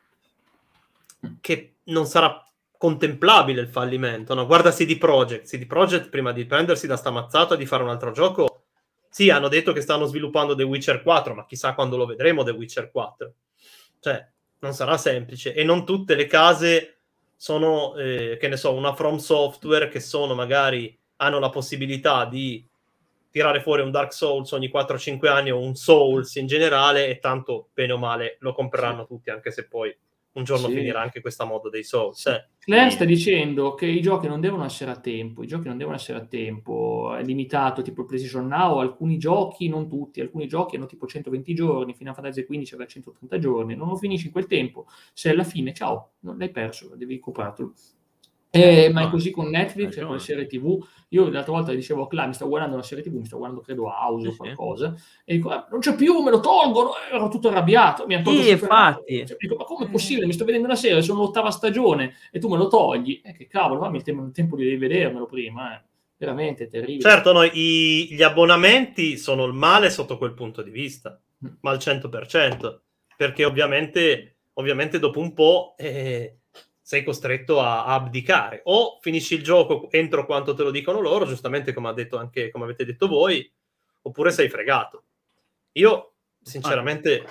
che non sarà contemplabile il fallimento, no? Guarda CD Projekt prima di prendersi da sta mazzata di fare un altro gioco, sì, hanno detto che stanno sviluppando The Witcher 4, ma chissà quando lo vedremo The Witcher 4. Cioè, non sarà semplice, e non tutte le case sono, che ne so, una From Software, che magari hanno la possibilità di tirare fuori un Dark Souls ogni 4-5 anni o un Souls in generale, e tanto bene o male lo compreranno tutti, anche se poi un giorno finirà anche questa moda dei Souls. Claire sta dicendo che i giochi non devono essere a tempo, è limitato, tipo il PlayStation Now, alcuni giochi, non tutti, alcuni giochi hanno tipo 120 giorni, Final Fantasy XV aveva 180 giorni, non lo finisci in quel tempo, se alla fine, ciao, non l'hai perso, devi comprarlo. Ma è così con Netflix e con le serie TV. Io l'altra volta dicevo a Cla, mi sto guardando una serie TV, mi sto guardando credo House o qualcosa, e dico, non c'è più, me lo tolgono, ero tutto arrabbiato, mi hanno tolto infatti. Dico, ma come è possibile? Mi sto vedendo una serie, sono l'8ª stagione e tu me lo togli? Che cavolo, fammi il tempo di rivedermelo prima, veramente terribile. Certo, gli abbonamenti sono il male sotto quel punto di vista, ma al 100%, perché ovviamente dopo un po' sei costretto a abdicare, o finisci il gioco entro quanto te lo dicono loro, giustamente come avete detto voi, oppure sei fregato. Io sinceramente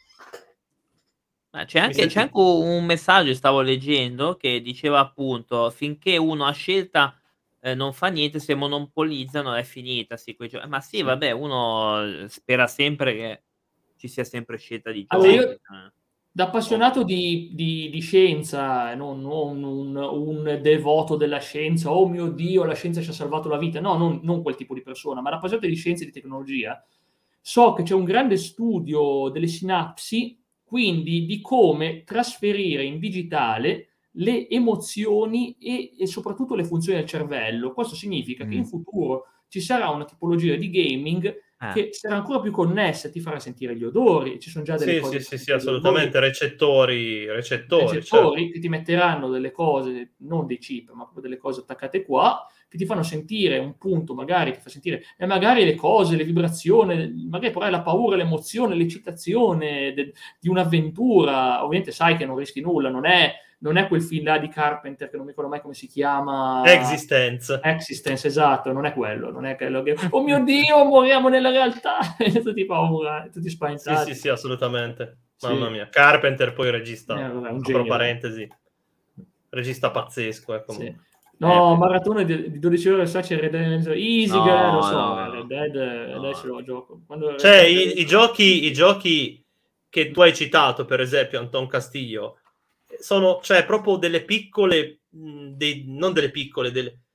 c'è anche un messaggio, stavo leggendo, che diceva appunto finché uno ha scelta non fa niente, se monopolizzano è finita. Ma sì, vabbè, uno spera sempre che ci sia sempre scelta di giochi. Allora, Da appassionato di scienza, non un devoto della scienza, oh mio Dio, la scienza ci ha salvato la vita, no, non quel tipo di persona, ma da appassionato di scienza e di tecnologia, so che c'è un grande studio delle sinapsi, quindi di come trasferire in digitale le emozioni e soprattutto le funzioni del cervello. Questo significa che in futuro ci sarà una tipologia di gaming che sarà ancora più connessa, ti farà sentire gli odori, ci sono già delle cose... Sì, assolutamente, recettori certo. Che ti metteranno delle cose, non dei chip, ma proprio delle cose attaccate qua, che ti fanno sentire un punto, magari ti fa sentire, e magari le cose, le vibrazioni, magari poi la paura, l'emozione, l'eccitazione di un'avventura. Ovviamente sai che non rischi nulla, non è quel film là di Carpenter che non mi ricordo mai come si chiama. Existence, esatto, non è quello che oh mio Dio, moriamo nella realtà e tutti paura, tutti spaventati. Sì, assolutamente. Mamma mia, Carpenter poi regista, un genio, parentesi, regista pazzesco, ecco. Sì. No, maratona di 12 ore, sai, c'è Red Dead, easy, lo so, Red Dead, adesso lo gioco. Cioè, i giochi che tu hai citato, per esempio, Anton Castillo, sono, cioè, proprio delle piccole, non delle piccole,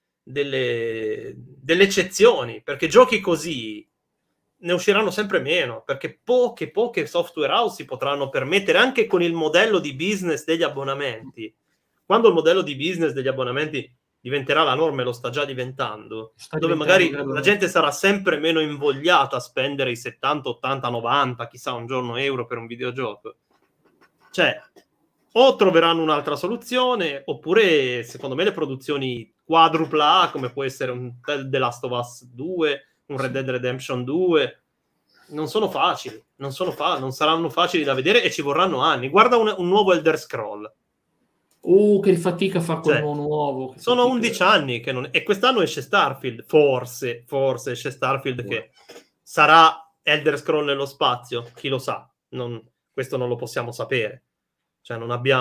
delle eccezioni, perché giochi così ne usciranno sempre meno, perché poche software house si potranno permettere, anche con il modello di business degli abbonamenti. Quando il modello di business degli abbonamenti diventerà la norma, e lo sta già diventando, dove magari la gente sarà sempre meno invogliata a spendere i 70, 80, 90, chissà un giorno euro per un videogioco. Cioè, o troveranno un'altra soluzione, oppure, secondo me, le produzioni quadrupla A, come può essere un The Last of Us 2, un Red Dead Redemption 2, non sono facili, non saranno facili da vedere e ci vorranno anni. Guarda un nuovo Elder Scroll. Che fatica a fare quello nuovo. Sono 11 anni che non... E quest'anno esce Starfield, forse esce Starfield, che sarà Elder Scroll nello spazio, chi lo sa, questo non lo possiamo sapere. Cioè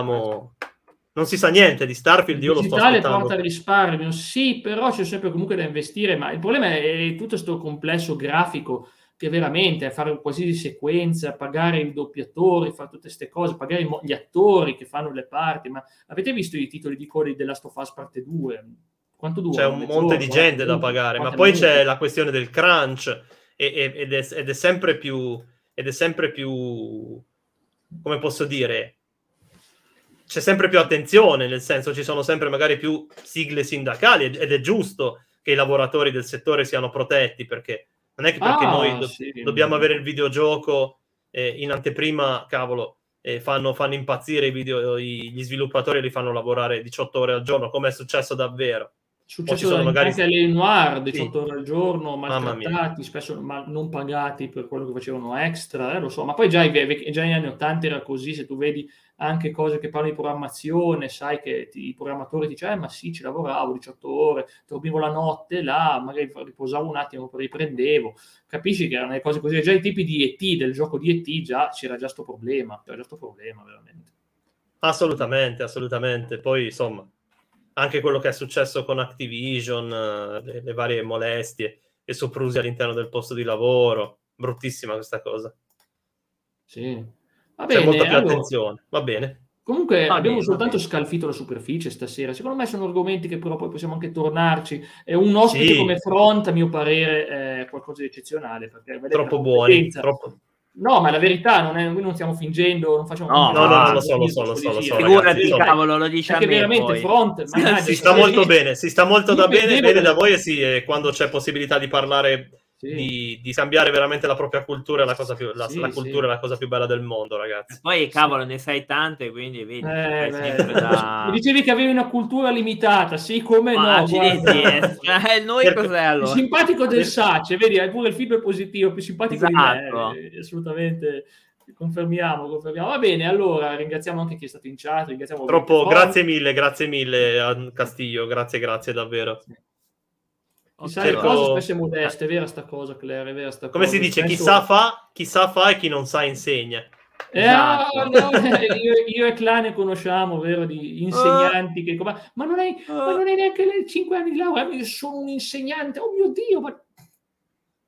non si sa niente di Starfield, io lo sto aspettando. Il digitale porta al risparmio, sì, però c'è sempre comunque da investire, ma il problema è tutto questo complesso grafico, che veramente fare qualsiasi sequenza, pagare i doppiatori, fare tutte queste cose, pagare gli attori che fanno le parti. Ma avete visto i titoli di coda di The Last of Us parte 2? Quanto dura? C'è un monte di gente da pagare, ma poi c'è la questione del crunch ed è sempre più, come posso dire, c'è sempre più attenzione, nel senso, ci sono sempre magari più sigle sindacali, ed è giusto che i lavoratori del settore siano protetti, perché non è che perché noi dobbiamo avere il videogioco in anteprima, cavolo, fanno impazzire gli sviluppatori, li fanno lavorare 18 ore al giorno, come è successo davvero. Successo magari anche alle Noir, 18 ore al giorno, maltrattati, spesso non pagati per quello che facevano extra, lo so, ma poi già negli anni 80 era così. Se tu vedi anche cose che parlano di programmazione, sai che i programmatori dicono ma sì, ci lavoravo 18 ore, dormivo la notte là, magari riposavo un attimo, poi riprendevo. Capisci che erano le cose così. Già i tipi di ET, del gioco di ET, c'era già sto problema veramente. Assolutamente. Poi insomma, anche quello che è successo con Activision, le varie molestie e soprusi all'interno del posto di lavoro, bruttissima questa cosa. Sì, va bene. C'è molta più attenzione, va bene. Comunque abbiamo soltanto scalfito la superficie stasera. Secondo me sono argomenti che però poi possiamo anche tornarci. E un ospite come Front, a mio parere, è qualcosa di eccezionale. Perché troppo buoni, troppo... No, ma la verità noi non stiamo fingendo, non facciamo... No, lo so. Figurati, cavolo, lo dice a me veramente poi. Front... si sta molto bene, bene da voi, e sì, quando c'è possibilità di parlare... Di cambiare veramente la propria cultura è la cosa più, la cultura è la cosa più bella del mondo, ragazzi. E poi cavolo, ne sai tante, quindi vedi, mi dicevi che avevi una cultura limitata, sì, come no, noi cos'è allora? Più simpatico del Sace, vedi, hai pure il feedback positivo, più simpatico di me, assolutamente. Confermiamo. Va bene, allora ringraziamo anche chi è stato in chat, ringraziamo grazie mille a Castillo, grazie davvero. Chissà le cose spesse modeste, è vera sta cosa, Claire, è vera sta come cosa. Si dice, chi sa fa e chi non sa insegna. Esatto. Io e Clan conosciamo, vero, di insegnanti che ma non hai neanche 5 anni di laurea, io sono un insegnante, oh mio Dio, ma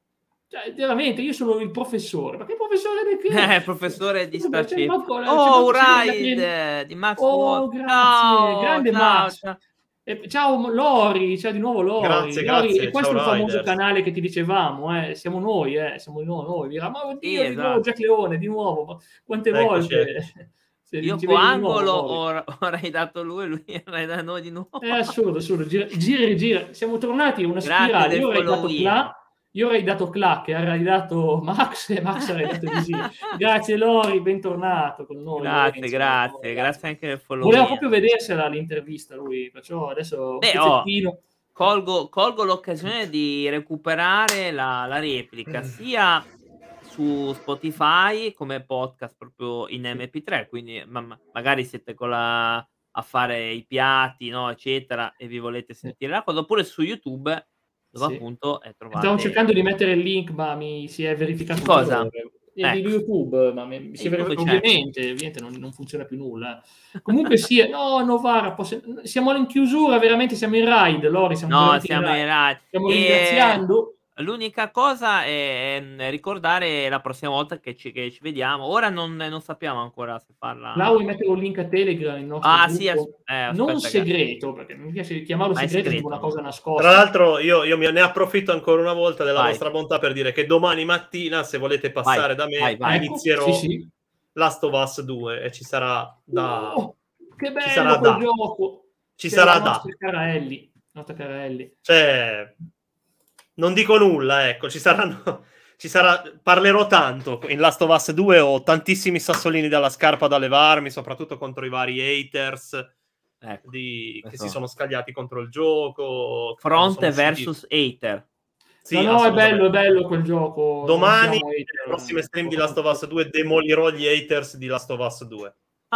Cioè, veramente, io sono il professore. Ma che professore di che? Professore di C'è Starship. manco Ride di Max Oh, Wolf. grazie, Ciao, grande ciao, Max. ciao. Ciao Lori, ciao di nuovo Lori. Grazie, Lori, e grazie, questo ciao è il famoso Riders. canale che ti dicevamo, siamo noi, siamo noi. Dirà, ma oddio, Sì, di nuovo esatto. Jack Leone, di nuovo. Ma quante Eccoci, volte eccoci. se Io ci vedi di nuovo, coangolo, Lori? ho dato lui da noi di nuovo. È assurdo, gira e rigira. Siamo tornati a una Grazie spirale. del following. Io avrei dato Cla, che avrei dato Max, e Max avrei dato Visir. Grazie Lori, bentornato con noi, Grazie, Lorenzo. grazie, Grazie. grazie anche del Voleva following. proprio vedersela l'intervista lui, perciò adesso un Beh, pezzettino. colgo l'occasione di recuperare la replica sia su Spotify come podcast proprio in MP3, quindi magari siete a fare i piatti, no, eccetera, e vi volete sentire la cosa, oppure su YouTube dove Sì. appunto Stavo trovate cercando di mettere il link, ma mi si è verificato un cosa? errore. Di Ecco, YouTube, ma mi si è YouTube c'è. ovviamente non funziona più nulla. Comunque sia, no, Novara, siamo in chiusura, veramente siamo in ride, Lori, siamo No, veramente in siamo in ride. Rai. Stiamo ringraziando. L'unica cosa è, ricordare la prossima volta che ci vediamo. Ora non sappiamo ancora se Là farla. vuoi mettere un link a Telegram, il nostro Sì, gruppo, non aspetta che segreto, perché mi piace chiamarlo ma è segreto, sembra una segreto. cosa Tra nascosta. l'altro io ne approfitto ancora una volta della Vai. vostra bontà per dire che domani mattina, se volete passare da me, Vai. inizierò Ecco, sì. Last of Us 2 e ci sarà da... Che ci sarà bello quel da... gioco! Ci C'è sarà la da... nostra cara Ellie. Cioè, non dico nulla, ecco, parlerò tanto. In Last of Us 2 ho tantissimi sassolini dalla scarpa da levarmi, soprattutto contro i vari haters che si sono scagliati contro il gioco. Front versus hater. Sì, no, è bello quel gioco. Domani, nelle prossime stream di Last of Us 2, demolirò gli haters di Last of Us 2.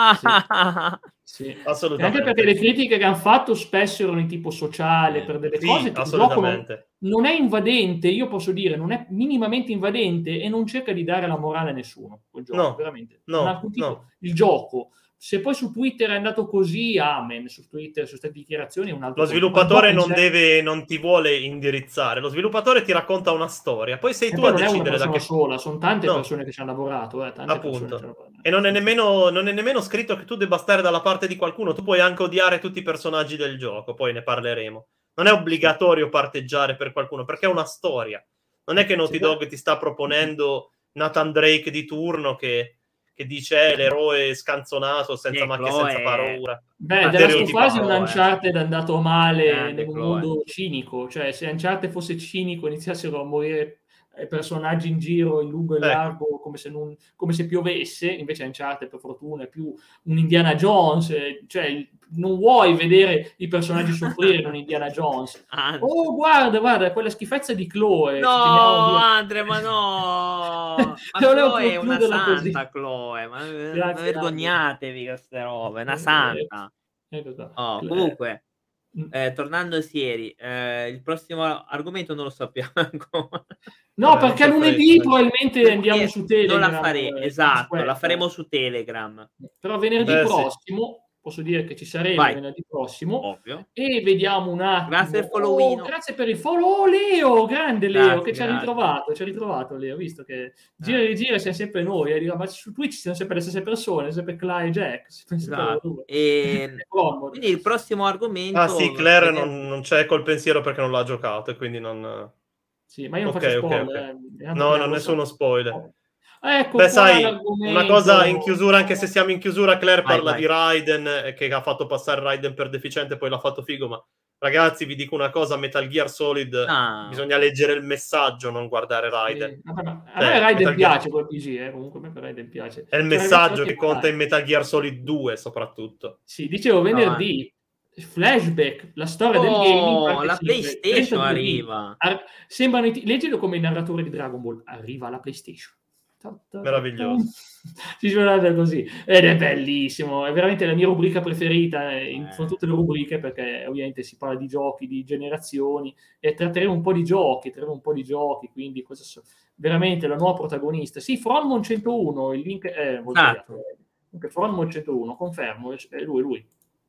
Sì. Assolutamente. Anche perché le critiche che hanno fatto spesso erano in tipo sociale, per delle cose che il gioco non è invadente, io posso dire, non è minimamente invadente e non cerca di dare la morale a nessuno. Quel gioco, veramente. Il gioco. Se poi su Twitter è andato così, amen. Su Twitter, su queste dichiarazioni è un altro. Lo sviluppatore non ti vuole indirizzare, lo sviluppatore ti racconta una storia, poi sei tu a decidere da che sola, sono tante persone che ci hanno lavorato, appunto. E non è nemmeno scritto che tu debba stare dalla parte di qualcuno, tu puoi anche odiare tutti i personaggi del gioco, poi ne parleremo. Non è obbligatorio parteggiare per qualcuno, perché è una storia. Non è che Naughty Dog ti sta proponendo Nathan Drake di turno che dice l'eroe scanzonato senza macchie e senza paura. Della sua fase un Uncharted è andato male nel mondo cinico, cioè se Uncharted fosse cinico iniziassero a morire personaggi in giro in lungo e largo come se piovesse, invece Uncharted per fortuna è più un Indiana Jones, cioè non vuoi vedere i personaggi soffrire in un Indiana Jones. Oh guarda quella schifezza di Chloe. No Andre, ma no, ma Chloe è una santa così. Chloe, ma vergognatevi queste robe, una santa. Comunque tornando a Sieri, il prossimo argomento non lo sappiamo ancora. No, perché lunedì probabilmente andiamo su Telegram. Non la faremo, esatto, la faremo su Telegram. Però venerdì prossimo, posso dire che ci saremo venerdì prossimo. Ovvio. E vediamo un attimo. Grazie per il follow. Grazie per il follow, Leo, grande Leo, che ci ha ritrovato Leo, visto che gira e rigira siamo sempre noi, ma su Twitch siamo sempre le stesse persone, sempre Clay e Jack. Esatto. Quindi il prossimo argomento... sì, Claire non c'è col pensiero perché non l'ha giocato e quindi non... Sì, ma io non faccio spoiler. No, nessuno spoiler. Ecco, sai, una cosa in chiusura, anche se siamo in chiusura, Claire parla di Raiden, che ha fatto passare Raiden per deficiente, poi l'ha fatto figo, ma ragazzi vi dico una cosa, Metal Gear Solid bisogna leggere il messaggio, non guardare Raiden. A me Raiden piace quel PG, comunque a me Raiden piace. È il messaggio che conta in Metal Gear Solid 2 soprattutto. Sì, dicevo venerdì, flashback, la storia del gaming. La PlayStation arriva. Leggilo come il narratore di Dragon Ball, arriva la PlayStation. Meraviglioso. Si suonava così ed è bellissimo, è veramente la mia rubrica preferita fra tutte le rubriche, perché ovviamente si parla di giochi, di generazioni, e tratteremo un po' di giochi, quindi veramente la nuova protagonista. Sì, Fronmon 101, il link è Fronmon 101, confermo, è lui.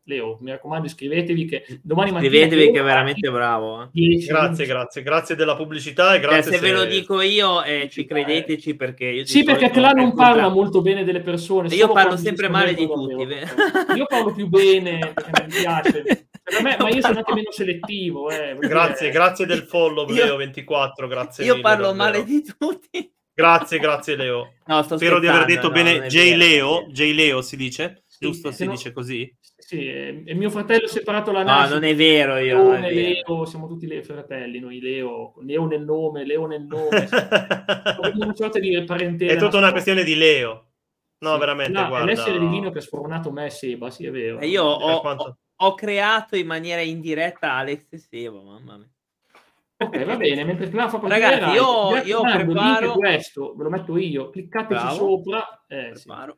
Leo, mi raccomando, iscrivetevi che domani mattina... Iscrivetevi che è veramente bravo. Grazie della pubblicità e grazie se ve lo dico io, ci credeteci, perché io sì, perché Tela non parla molto bene delle persone. Io parlo sempre male di tutti. Io parlo più bene, perché mi piace. Ma io sono anche meno selettivo. Grazie del follow, Leo24, grazie io mille, parlo davvero. male di tutti. Grazie Leo. No, spero di aver detto bene. J-Leo si dice? Sì, giusto? Si dice così? Sì, e mio fratello separato la nascita. No, non è vero, io. Leo, siamo tutti fratelli, noi, Leo nel nome. Una sorta di parentela. È tutta una questione di Leo. No, veramente, guarda. È l'essere divino che ha sfornato me e Seba, sì, è vero. E io ho creato in maniera indiretta Alex e Seba, mamma mia. Ok, va bene, mentre Cla fa partire, ragazzi, io preparo... il link è questo, ve lo metto io, cliccateci sopra. Preparo.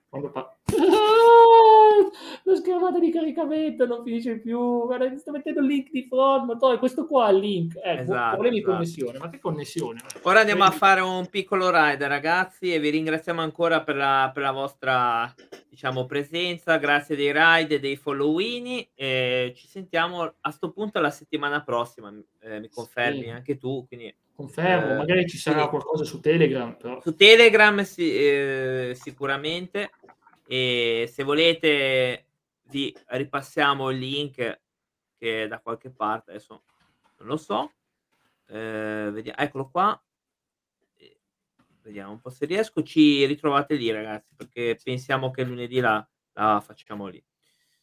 La schermata di caricamento non finisce più. Guarda, mi sto mettendo il link di Front, ma questo qua è il link. Problemi di connessione, ma che connessione? Ora andiamo a fare un piccolo ride, ragazzi, e vi ringraziamo ancora per la vostra, diciamo, presenza. Grazie dei ride e dei followini. Ci sentiamo a sto punto la settimana prossima. Mi confermi anche tu? Quindi, confermo, magari ci sarà qualcosa su Telegram. Però. Su Telegram sicuramente. E se volete vi ripassiamo il link che è da qualche parte, adesso non lo so. Vediamo, eccolo qua. Vediamo un po' se riesco. Ci ritrovate lì, ragazzi, perché pensiamo che lunedì la facciamo lì.